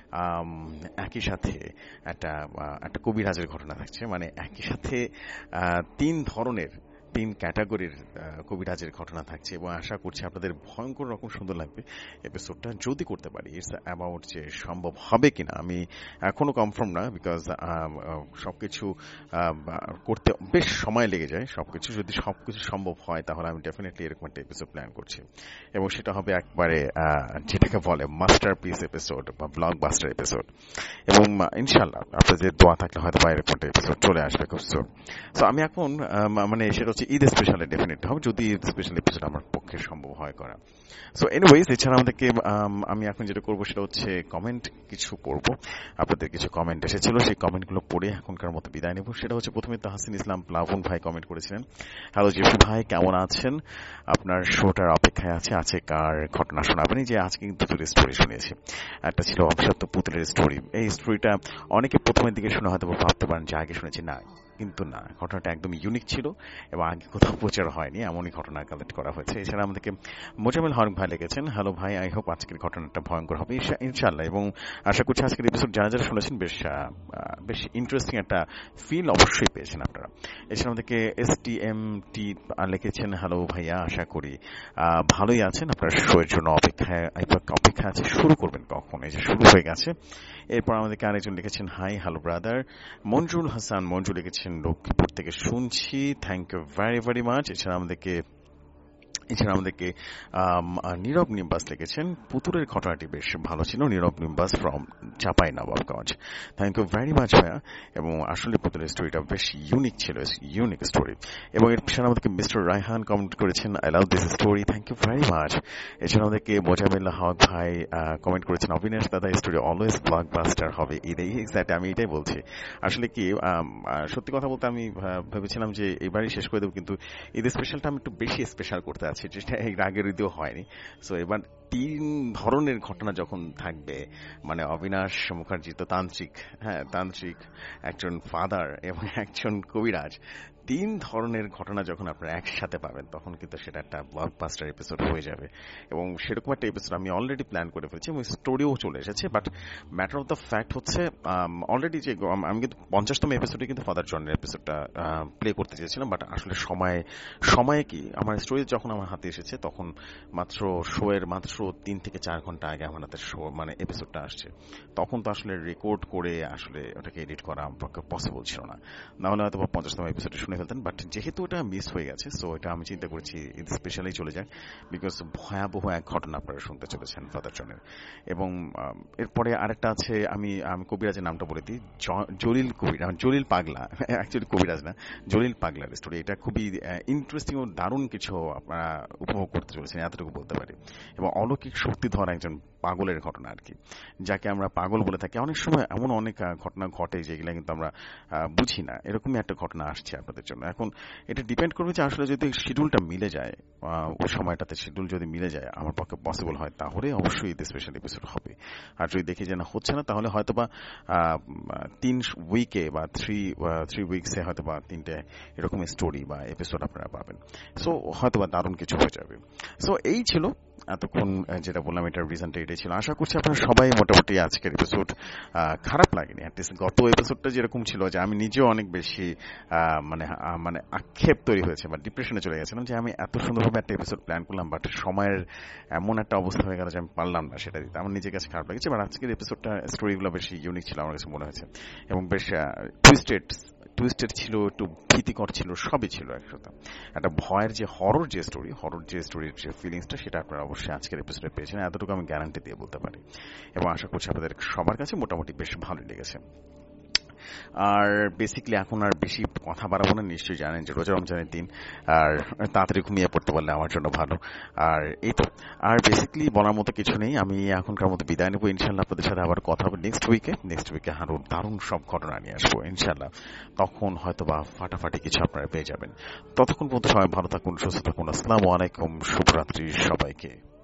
একই সাথে একটা একটা কবিরাজের ঘটনা থাকছে। মানে একই সাথে তিন ধরনের, তিন ক্যাটাগরির কবিরাজের ঘটনা থাকছে, এবং আশা করছি আপনাদের ভয়ঙ্কর রকম সুন্দর লাগবে এপিসোডটা, যদি করতে পারি। ইটস অ্যাবাউট যে সম্ভব হবে কিনা আমি এখনো কনফার্ম না, বিকজ সবকিছু করতে বেশ সময় লেগে যায়। সবকিছু যদি সবকিছু সম্ভব হয়, তাহলে আমি ডেফিনেটলি এরকম একটা এপিসোড প্ল্যান করছি, এবং সেটা হবে একবারে যেটাকে বলে মাস্টারপিস এপিসোড বা ব্লকবাস্টার এপিসোড। এবং ইনশাল্লাহ আপনাদের দোয়া থাকলে হয়তো বা এরকম একটা এপিসোড চলে আসবে খুব সুন। সো আমি এখন মানে সেটা হচ্ছে ঈদ স্পেশালে ডেফিনেট হবে, যদি ঈদ স্পেশাল এপিসোড আমার পক্ষে সম্ভব হয় করা। সো এনিওয়েজ, এছাড়া আমাদেরকে আমি এখন যেটা করবো সেটা হচ্ছে কমেন্ট কিছু পড়বো। আপনাদের কিছু কমেন্ট এসেছিল, সেই কমেন্টগুলো পড়ে এখনকার মতো বিদায় নেব। সেটা হচ্ছে প্রথমে তাহসিন ইসলাম প্লাবন ভাই কমেন্ট করেছিলেন, হ্যালো জিপি ভাই, কেমন আছেন? আপনার শোটার অপেক্ষায় আছে, আছে কার ঘটনা শোনাবেন? যে আজকে কিন্তু দুটো স্টোরি শুনিয়েছি। একটা ছিল অভিশপ্ত পুতুলের স্টোরি। এই স্টোরিটা অনেকে প্রথমের দিকে শুনে হয়তো ভাবতে পারেন যে আগে শুনেছি, না কিন্তু না, ঘটনাটা একদম ইউনিক ছিল এবং আগে কোথাও প্রচার হয়নি, এমনই ঘটনা কালেক্ট করা হয়েছে। এছাড়া আমাদেরকে মোজামেল হক ভাই লিখেছেন, হ্যালো ভাই, আই হোপ আজকের ঘটনাটা ভয়ঙ্কর হবে ইনশাআল্লাহ, এবং আশা করছি আজকের এপিসোড যারা যারা শুনেছেন বেশ বেশ ইন্টারেস্টিং একটা ফিল অবশ্যই পেয়েছেন আপনারা। এছাড়া আমাদেরকে এস টি এম টি লিখেছেন, হ্যালো ভাইয়া, আশা করি ভালোই আছেন, আপনার শোয়ের জন্য অপেক্ষায় অপেক্ষা আছে, শুরু করবেন কখন? এই যে শুরু হয়ে গেছে। এরপর আমাদেরকে আরেকজন লিখেছেন, hi hello brother. Manjul Hasan Manju লিখেছেন, লক্ষ্মীপুর থেকে শুনছি, thank you very very much. এছাড়া আমাদেরকে এছাড়া আমাদেরকে নীরব নিম্বাস লিখেছেন, পুতুলের ঘটনাটি বেশ ভালো ছিল, Nirob Nimbus from Chapai Nawabganj, thank you very much ভাইয়া। এবং আসলে পুতুলের স্টোরিটা বেশ ইউনিক ছিল, ইউনিক স্টোরি। এবং এর পিছনে আমাদেরকে মিস্টার রায়হান কমেন্ট করেছেন, I love this story, thank you very much. এছাড়া আমাদেরকে মোজামিল্লাহ হক ভাই কমেন্ট করেছেন, অবিনাশ দাদা স্টোরি অলওয়েজ ব্লকবাস্টার হবে ঈদেই। এক্স্যাক্টলি, আমি এটাই বলছি। আসলে কি, সত্যি কথা বলতে আমি ভেবেছিলাম যে এবারই শেষ করে দেবো, কিন্তু ঈদ স্পেশালটা আমি একটু বেশি স্পেশাল করতে আছি, যেটা এর আগের ঈদেও হয়নি। সো এবার তিন ধরনের ঘটনা যখন থাকবে, মানে অবিনাশ মুখার্জি তো তান্ত্রিক, হ্যাঁ তান্ত্রিক, একজন ফাদার এবং একজন কবিরাজ, তিন ধরনের ঘটনা যখন আপনারা একসাথে পাবেন, তখন কিন্তু সেটা একটা ব্লকবাস্টার এপিসোড হয়ে যাবে। এবং সেরকম একটা এপিসোড আমি অলরেডি প্ল্যান করে ফেলছি এবং স্টোরিও চলে এসেছে। But matter of the fact হচ্ছে, অলরেডি যে আমি কিন্তু পঞ্চাশতম এপিসোডে কিন্তু ফাদার জনের এপিসোডটা প্লে করতে চেয়েছিলাম, বাট আসলে সময় সময়ে কি, আমার স্টোরি যখন আমার হাতে এসেছে তখন মাত্র শোয়ের মাত্র তিন থেকে চার ঘন্টা আগে আমার হাতে শো মানে এপিসোডটা আসছে। তখন তো আসলে রেকর্ড করে আসলে ওটাকে এডিট করা আমার পক্ষে পসিবল ছিল না, না হলে হয়তো পঞ্চাশতম এপিসোডে শুনে ফেলতেন। বাট যেহেতু এটা মিস হয়ে গেছে, সো এটা আমি চিন্তা করেছি ঈদ স্পেশালেই চলে যাক, বিকজ ভয়াবহ এক ঘটনা আপনারা শুনতে চলেছেন ফাদার জনের। এবং এরপরে আরেকটা আছে, আমি আমি কবিরাজের নামটা বলে দিই, জলিল কবির, জলিল পাগলা, অ্যাকচুয়ালি কবিরাজ না, জলিল পাগলার স্টোরি। এটা খুবই ইন্টারেস্টিং ও দারুণ কিছু আপনারা উপভোগ করতে চলেছেন, এতটুকু বলতে পারি। এবং অলৌকিক শক্তিধর একজন পাগলের ঘটনা আর কি, যাকে আমরা পাগল বলে থাকি। অনেক সময় এমন অনেক ঘটনা ঘটে যেগুলো কিন্তু আমরা বুঝি না, এরকমই একটা ঘটনা আসছে আপনাদের জন্য। এখন এটা ডিপেন্ড করবে যে আসলে যদি শিডিউলটা মিলে যায়, ওই সময়টাতে শিডিউল যদি মিলে যায়, আমার পক্ষে পসিবল হয়, তাহলে অবশ্যই ঈদ স্পেশাল এপিসোড হবে। আর যদি দেখি যে না হচ্ছে না, তাহলে হয়তো বা তিন উইকে বা থ্রি থ্রি উইকসে হয়তো বা তিনটে এরকম স্টোরি বা এপিসোড আপনারা পাবেন। সো হয়তো বা দারুণ কিছু হয়ে যাবে। সো এই ছিল এতক্ষণ যেটা বললাম, এটার রিজনটা এটাই ছিল। আশা করছি আপনারা সবাই মোটামুটি আজকের এপিসোড খারাপ লাগেনি। অ্যাটলিস্ট গত এপিসোডটা যেরকম ছিল যে আমি নিজেও অনেক বেশি মানে মানে আক্ষেপ তৈরি হয়েছে বা ডিপ্রেশনে চলে গেছিলাম যে আমি এত সুন্দরভাবে একটা এপিসোড প্ল্যান করলাম, বাট সময়ের এমন একটা অবস্থা হয়ে গেল যে আমি পারলাম না সেটা দিতে। আমার নিজের কাছে খারাপ লেগেছে। বাট আজকের এপিসোডটা স্টোরিগুলো বেশি ইউনিক ছিল আমার কাছে মনে হয়েছে, এবং বেশ টুইস্টেড টুইস্টেড ছিল, একটু ভীতিকর ছিল, সবই ছিল একসাথে। একটা ভয়ের যে হরর যে স্টোরি, হরর যে স্টোরির যে ফিলিংসটা, সেটা আপনারা অবশ্যই আজকের এপিসোডে পেয়েছেন, এতটুকু আমি গ্যারান্টি দিয়ে বলতে পারি। এবং আশা করছি আপনাদের সবার কাছে মোটামুটি বেশ ভালোই লেগেছে। আর বেসিক্যালি এখন আর বেশি কথা বাড়াবো না, নিশ্চয়ই জানেন যে রোজা রমজানের দিন, আর তাড়াতাড়ি ঘুমিয়ে পড়তে পারলে আমার জন্য ভালো। আর এই তো, আর বেসিক্যালি বলার মতো কিছু নেই, আমি এখনকার মতো বিদায় নেবো। ইনশাল্লাহ আপনাদের সাথে আবার কথা হবে নেক্সট উইকে। নেক্সট উইকে আরো দারুণ সব ঘটনা নিয়ে আসবো ইনশাল্লাহ। তখন হয়তো বা ফাটাফাটি কিছু আপনারা পেয়ে যাবেন। ততক্ষণ পর্যন্ত সবাই ভালো থাকুন, সুস্থ থাকুন। আসসালামু আলাইকুম, শুভরাত্রি সবাইকে।